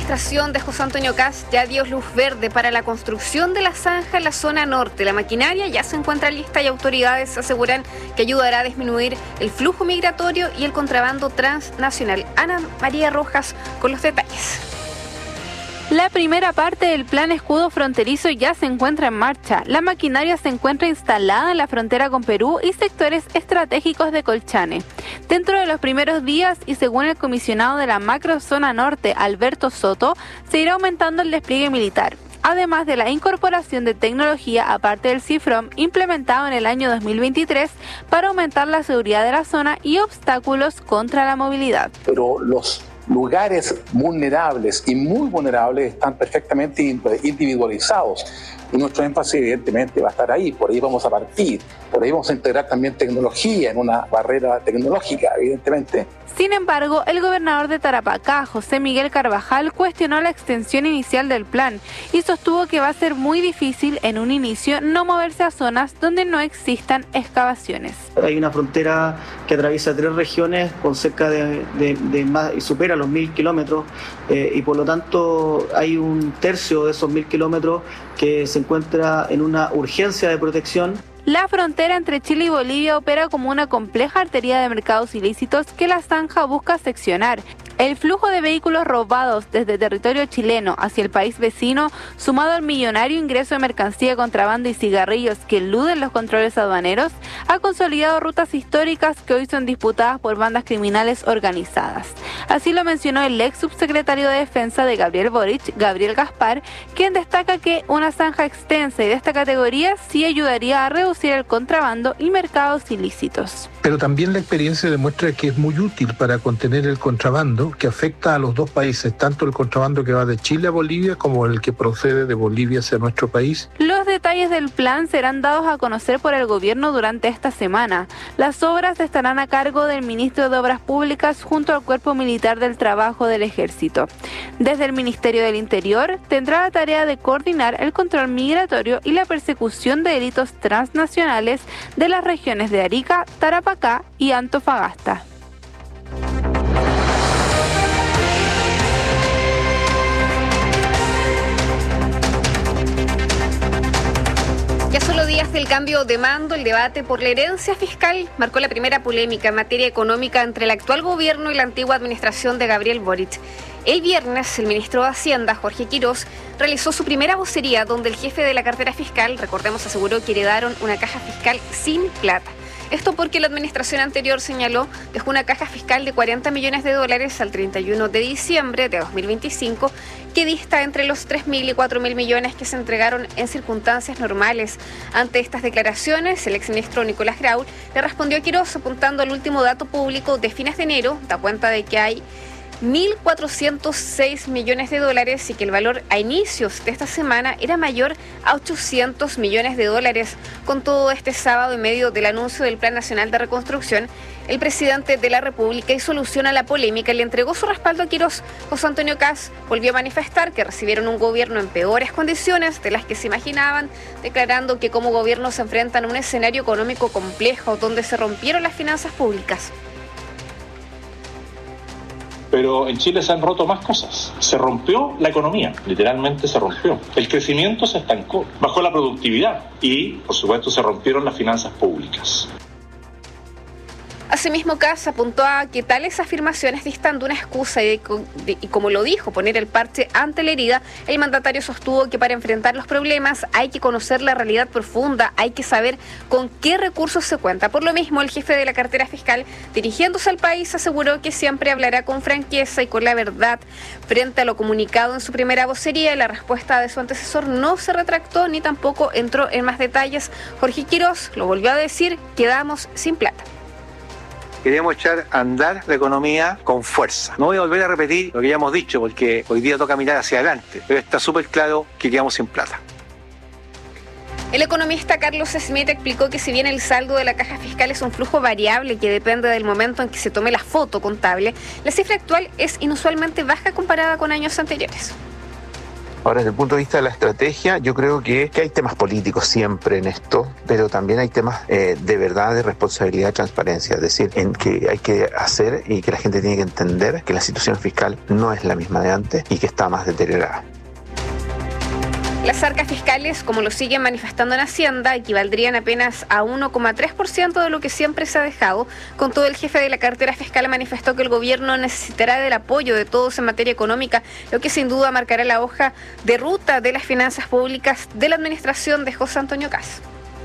administración de José Antonio Kast ya dio luz verde para la construcción de la zanja en la zona norte. La maquinaria ya se encuentra lista y autoridades aseguran que ayudará a disminuir el flujo migratorio y el contrabando transnacional. Ana María Rojas con los detalles. La primera parte del plan escudo fronterizo ya se encuentra en marcha. La maquinaria se encuentra instalada en la frontera con Perú y sectores estratégicos de Colchane. Dentro de los primeros días y según el comisionado de la macrozona norte, Alberto Soto, se irá aumentando el despliegue militar. Además de la incorporación de tecnología aparte del CIFROM implementado en el año 2023 para aumentar la seguridad de la zona y obstáculos contra la movilidad. Pero los lugares vulnerables y muy vulnerables están perfectamente individualizados y nuestro énfasis evidentemente va a estar ahí, por ahí vamos a partir, por ahí vamos a integrar también tecnología en una barrera tecnológica, evidentemente. Sin embargo, el gobernador de Tarapacá, José Miguel Carvajal, cuestionó la extensión inicial del plan y sostuvo que va a ser muy difícil en un inicio no moverse a zonas donde no existan excavaciones. Hay una frontera que atraviesa 3 regiones con cerca de más y supera los 1.000 kilómetros y por lo tanto hay un tercio de esos 1.000 kilómetros que se encuentra en una urgencia de protección. La frontera entre Chile y Bolivia opera como una compleja arteria de mercados ilícitos que la zanja busca seccionar. El flujo de vehículos robados desde territorio chileno hacia el país vecino, sumado al millonario ingreso de mercancía, contrabando y cigarrillos que eluden los controles aduaneros, ha consolidado rutas históricas que hoy son disputadas por bandas criminales organizadas. Así lo mencionó el ex subsecretario de Defensa de Gabriel Boric, Gabriel Gaspar, quien destaca que una zanja extensa y de esta categoría sí ayudaría a reducir el contrabando y mercados ilícitos. Pero también la experiencia demuestra que es muy útil para contener el contrabando que afecta a los dos países, tanto el contrabando que va de Chile a Bolivia como el que procede de Bolivia hacia nuestro país. Los detalles del plan serán dados a conocer por el gobierno durante esta semana. Las obras estarán a cargo del ministro de Obras Públicas junto al Cuerpo Militar del Trabajo del Ejército. Desde el Ministerio del Interior tendrá la tarea de coordinar el control migratorio y la persecución de delitos transnacionales de las regiones de Arica, Tarapacá y Antofagasta. Ya solo días del cambio de mando, el debate por la herencia fiscal marcó la primera polémica en materia económica entre el actual gobierno y la antigua administración de Gabriel Boric. El viernes, el ministro de Hacienda, Jorge Quirós, realizó su primera vocería donde el jefe de la cartera fiscal, recordemos, aseguró que heredaron una caja fiscal sin plata. Esto porque la administración anterior señaló dejó una caja fiscal de $40 millones al 31 de diciembre de 2025, que dista entre los 3.000 y 4.000 millones que se entregaron en circunstancias normales. Ante estas declaraciones, el exministro Nicolás Grau le respondió a Quirós apuntando al último dato público de fines de enero, da cuenta de que hay $1.406 millones y que el valor a inicios de esta semana era mayor a $800 millones. Con todo, este sábado, en medio del anuncio del Plan Nacional de Reconstrucción, el presidente de la República hizo alusión a la polémica y le entregó su respaldo a Quirós. José Antonio Kast volvió a manifestar que recibieron un gobierno en peores condiciones de las que se imaginaban, declarando que como gobierno se enfrentan a un escenario económico complejo donde se rompieron las finanzas públicas. Pero en Chile se han roto más cosas. Se rompió la economía, literalmente se rompió. El crecimiento se estancó, bajó la productividad y, por supuesto, se rompieron las finanzas públicas. Asimismo, Kast apuntó a que tales afirmaciones distan de una excusa y como lo dijo, poner el parche ante la herida. El mandatario sostuvo que para enfrentar los problemas hay que conocer la realidad profunda, hay que saber con qué recursos se cuenta. Por lo mismo, el jefe de la cartera fiscal, dirigiéndose al país, aseguró que siempre hablará con franqueza y con la verdad. Frente a lo comunicado en su primera vocería, la respuesta de su antecesor no se retractó ni tampoco entró en más detalles. Jorge Quirós lo volvió a decir: quedamos sin plata. Queremos echar a andar la economía con fuerza. No voy a volver a repetir lo que ya hemos dicho, porque hoy día toca mirar hacia adelante, pero está súper claro que quedamos sin plata. El economista Carlos Smith explicó que si bien el saldo de la caja fiscal es un flujo variable que depende del momento en que se tome la foto contable, la cifra actual es inusualmente baja comparada con años anteriores. Ahora, desde el punto de vista de la estrategia, yo creo que hay temas políticos siempre en esto, pero también hay temas de verdad, de responsabilidad y transparencia, es decir, en que hay que hacer y que la gente tiene que entender que la situación fiscal no es la misma de antes y que está más deteriorada. Las arcas fiscales, como lo siguen manifestando en Hacienda, equivaldrían apenas a 1,3% de lo que siempre se ha dejado. Con todo, el jefe de la cartera fiscal manifestó que el gobierno necesitará del apoyo de todos en materia económica, lo que sin duda marcará la hoja de ruta de las finanzas públicas de la administración de José Antonio Kast.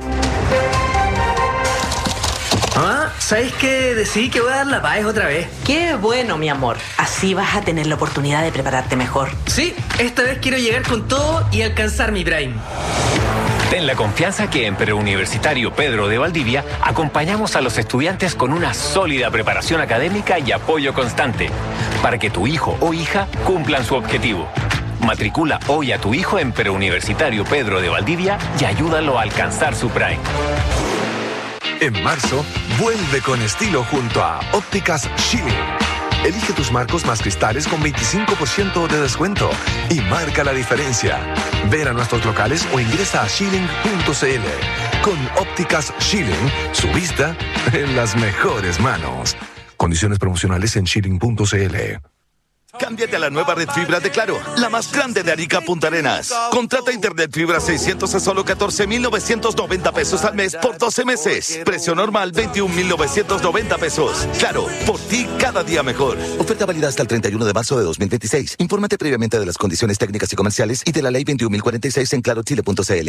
Mamá, ¿sabes qué? Decidí que voy a dar la PAES otra vez. Qué bueno, mi amor. Así vas a tener la oportunidad de prepararte mejor. Sí, esta vez quiero llegar con todo y alcanzar mi prime. Ten la confianza que en Preuniversitario Pedro de Valdivia acompañamos a los estudiantes con una sólida preparación académica y apoyo constante para que tu hijo o hija cumplan su objetivo. Matricula hoy a tu hijo en Preuniversitario Pedro de Valdivia y ayúdalo a alcanzar su prime. En marzo, vuelve con estilo junto a Ópticas Schilling. Elige tus marcos más cristales con 25% de descuento y marca la diferencia. Ven a nuestros locales o ingresa a schilling.cl. Con Ópticas Schilling, su vista en las mejores manos. Condiciones promocionales en schilling.cl. Cámbiate a la nueva red fibra de Claro, la más grande de Arica Punta Arenas. Contrata internet fibra 600 a solo 14,990 pesos al mes por 12 meses. Precio normal 21,990 pesos. Claro, por ti cada día mejor. Oferta válida hasta el 31 de marzo de 2026. Infórmate previamente de las condiciones técnicas y comerciales y de la ley 21.046 en clarochile.cl.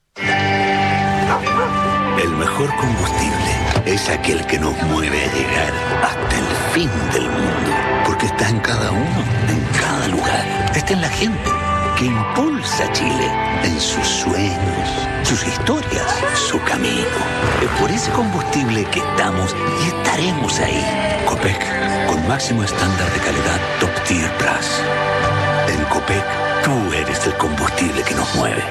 El mejor combustible es aquel que nos mueve a llegar hasta el fin del mundo. Porque está en cada uno, en cada lugar. Está en la gente que impulsa a Chile, en sus sueños, sus historias, su camino. Es por ese combustible que estamos y estaremos ahí. Copec, con máximo estándar de calidad Top Tier Plus. En Copec, tú eres el combustible que nos mueve.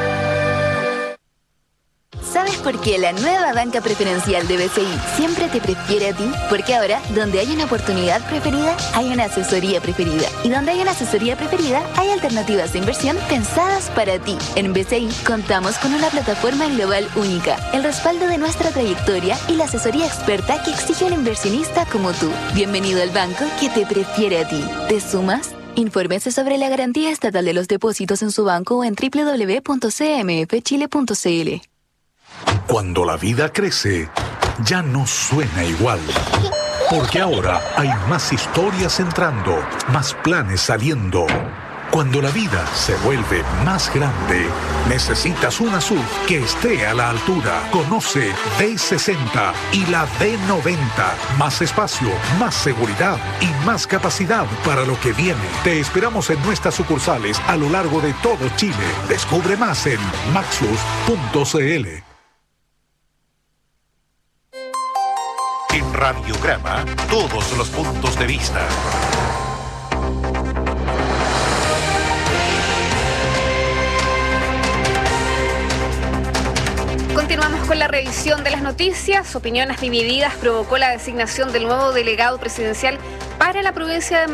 ¿Sabes por qué la nueva banca preferencial de BCI siempre te prefiere a ti? Porque ahora, donde hay una oportunidad preferida, hay una asesoría preferida. Y donde hay una asesoría preferida, hay alternativas de inversión pensadas para ti. En BCI contamos con una plataforma global única, el respaldo de nuestra trayectoria y la asesoría experta que exige un inversionista como tú. Bienvenido al banco que te prefiere a ti. ¿Te sumas? Infórmese sobre la garantía estatal de los depósitos en su banco o en www.cmfchile.cl. Cuando la vida crece, ya no suena igual. Porque ahora hay más historias entrando, más planes saliendo. Cuando la vida se vuelve más grande, necesitas una SUV que esté a la altura. Conoce D60 y la D90. Más espacio, más seguridad y más capacidad para lo que viene. Te esperamos en nuestras sucursales a lo largo de todo Chile. Descubre más en maxus.cl. En Radiograma, todos los puntos de vista. Continuamos con la revisión de las noticias. Opiniones divididas provocó la designación del nuevo delegado presidencial para la provincia de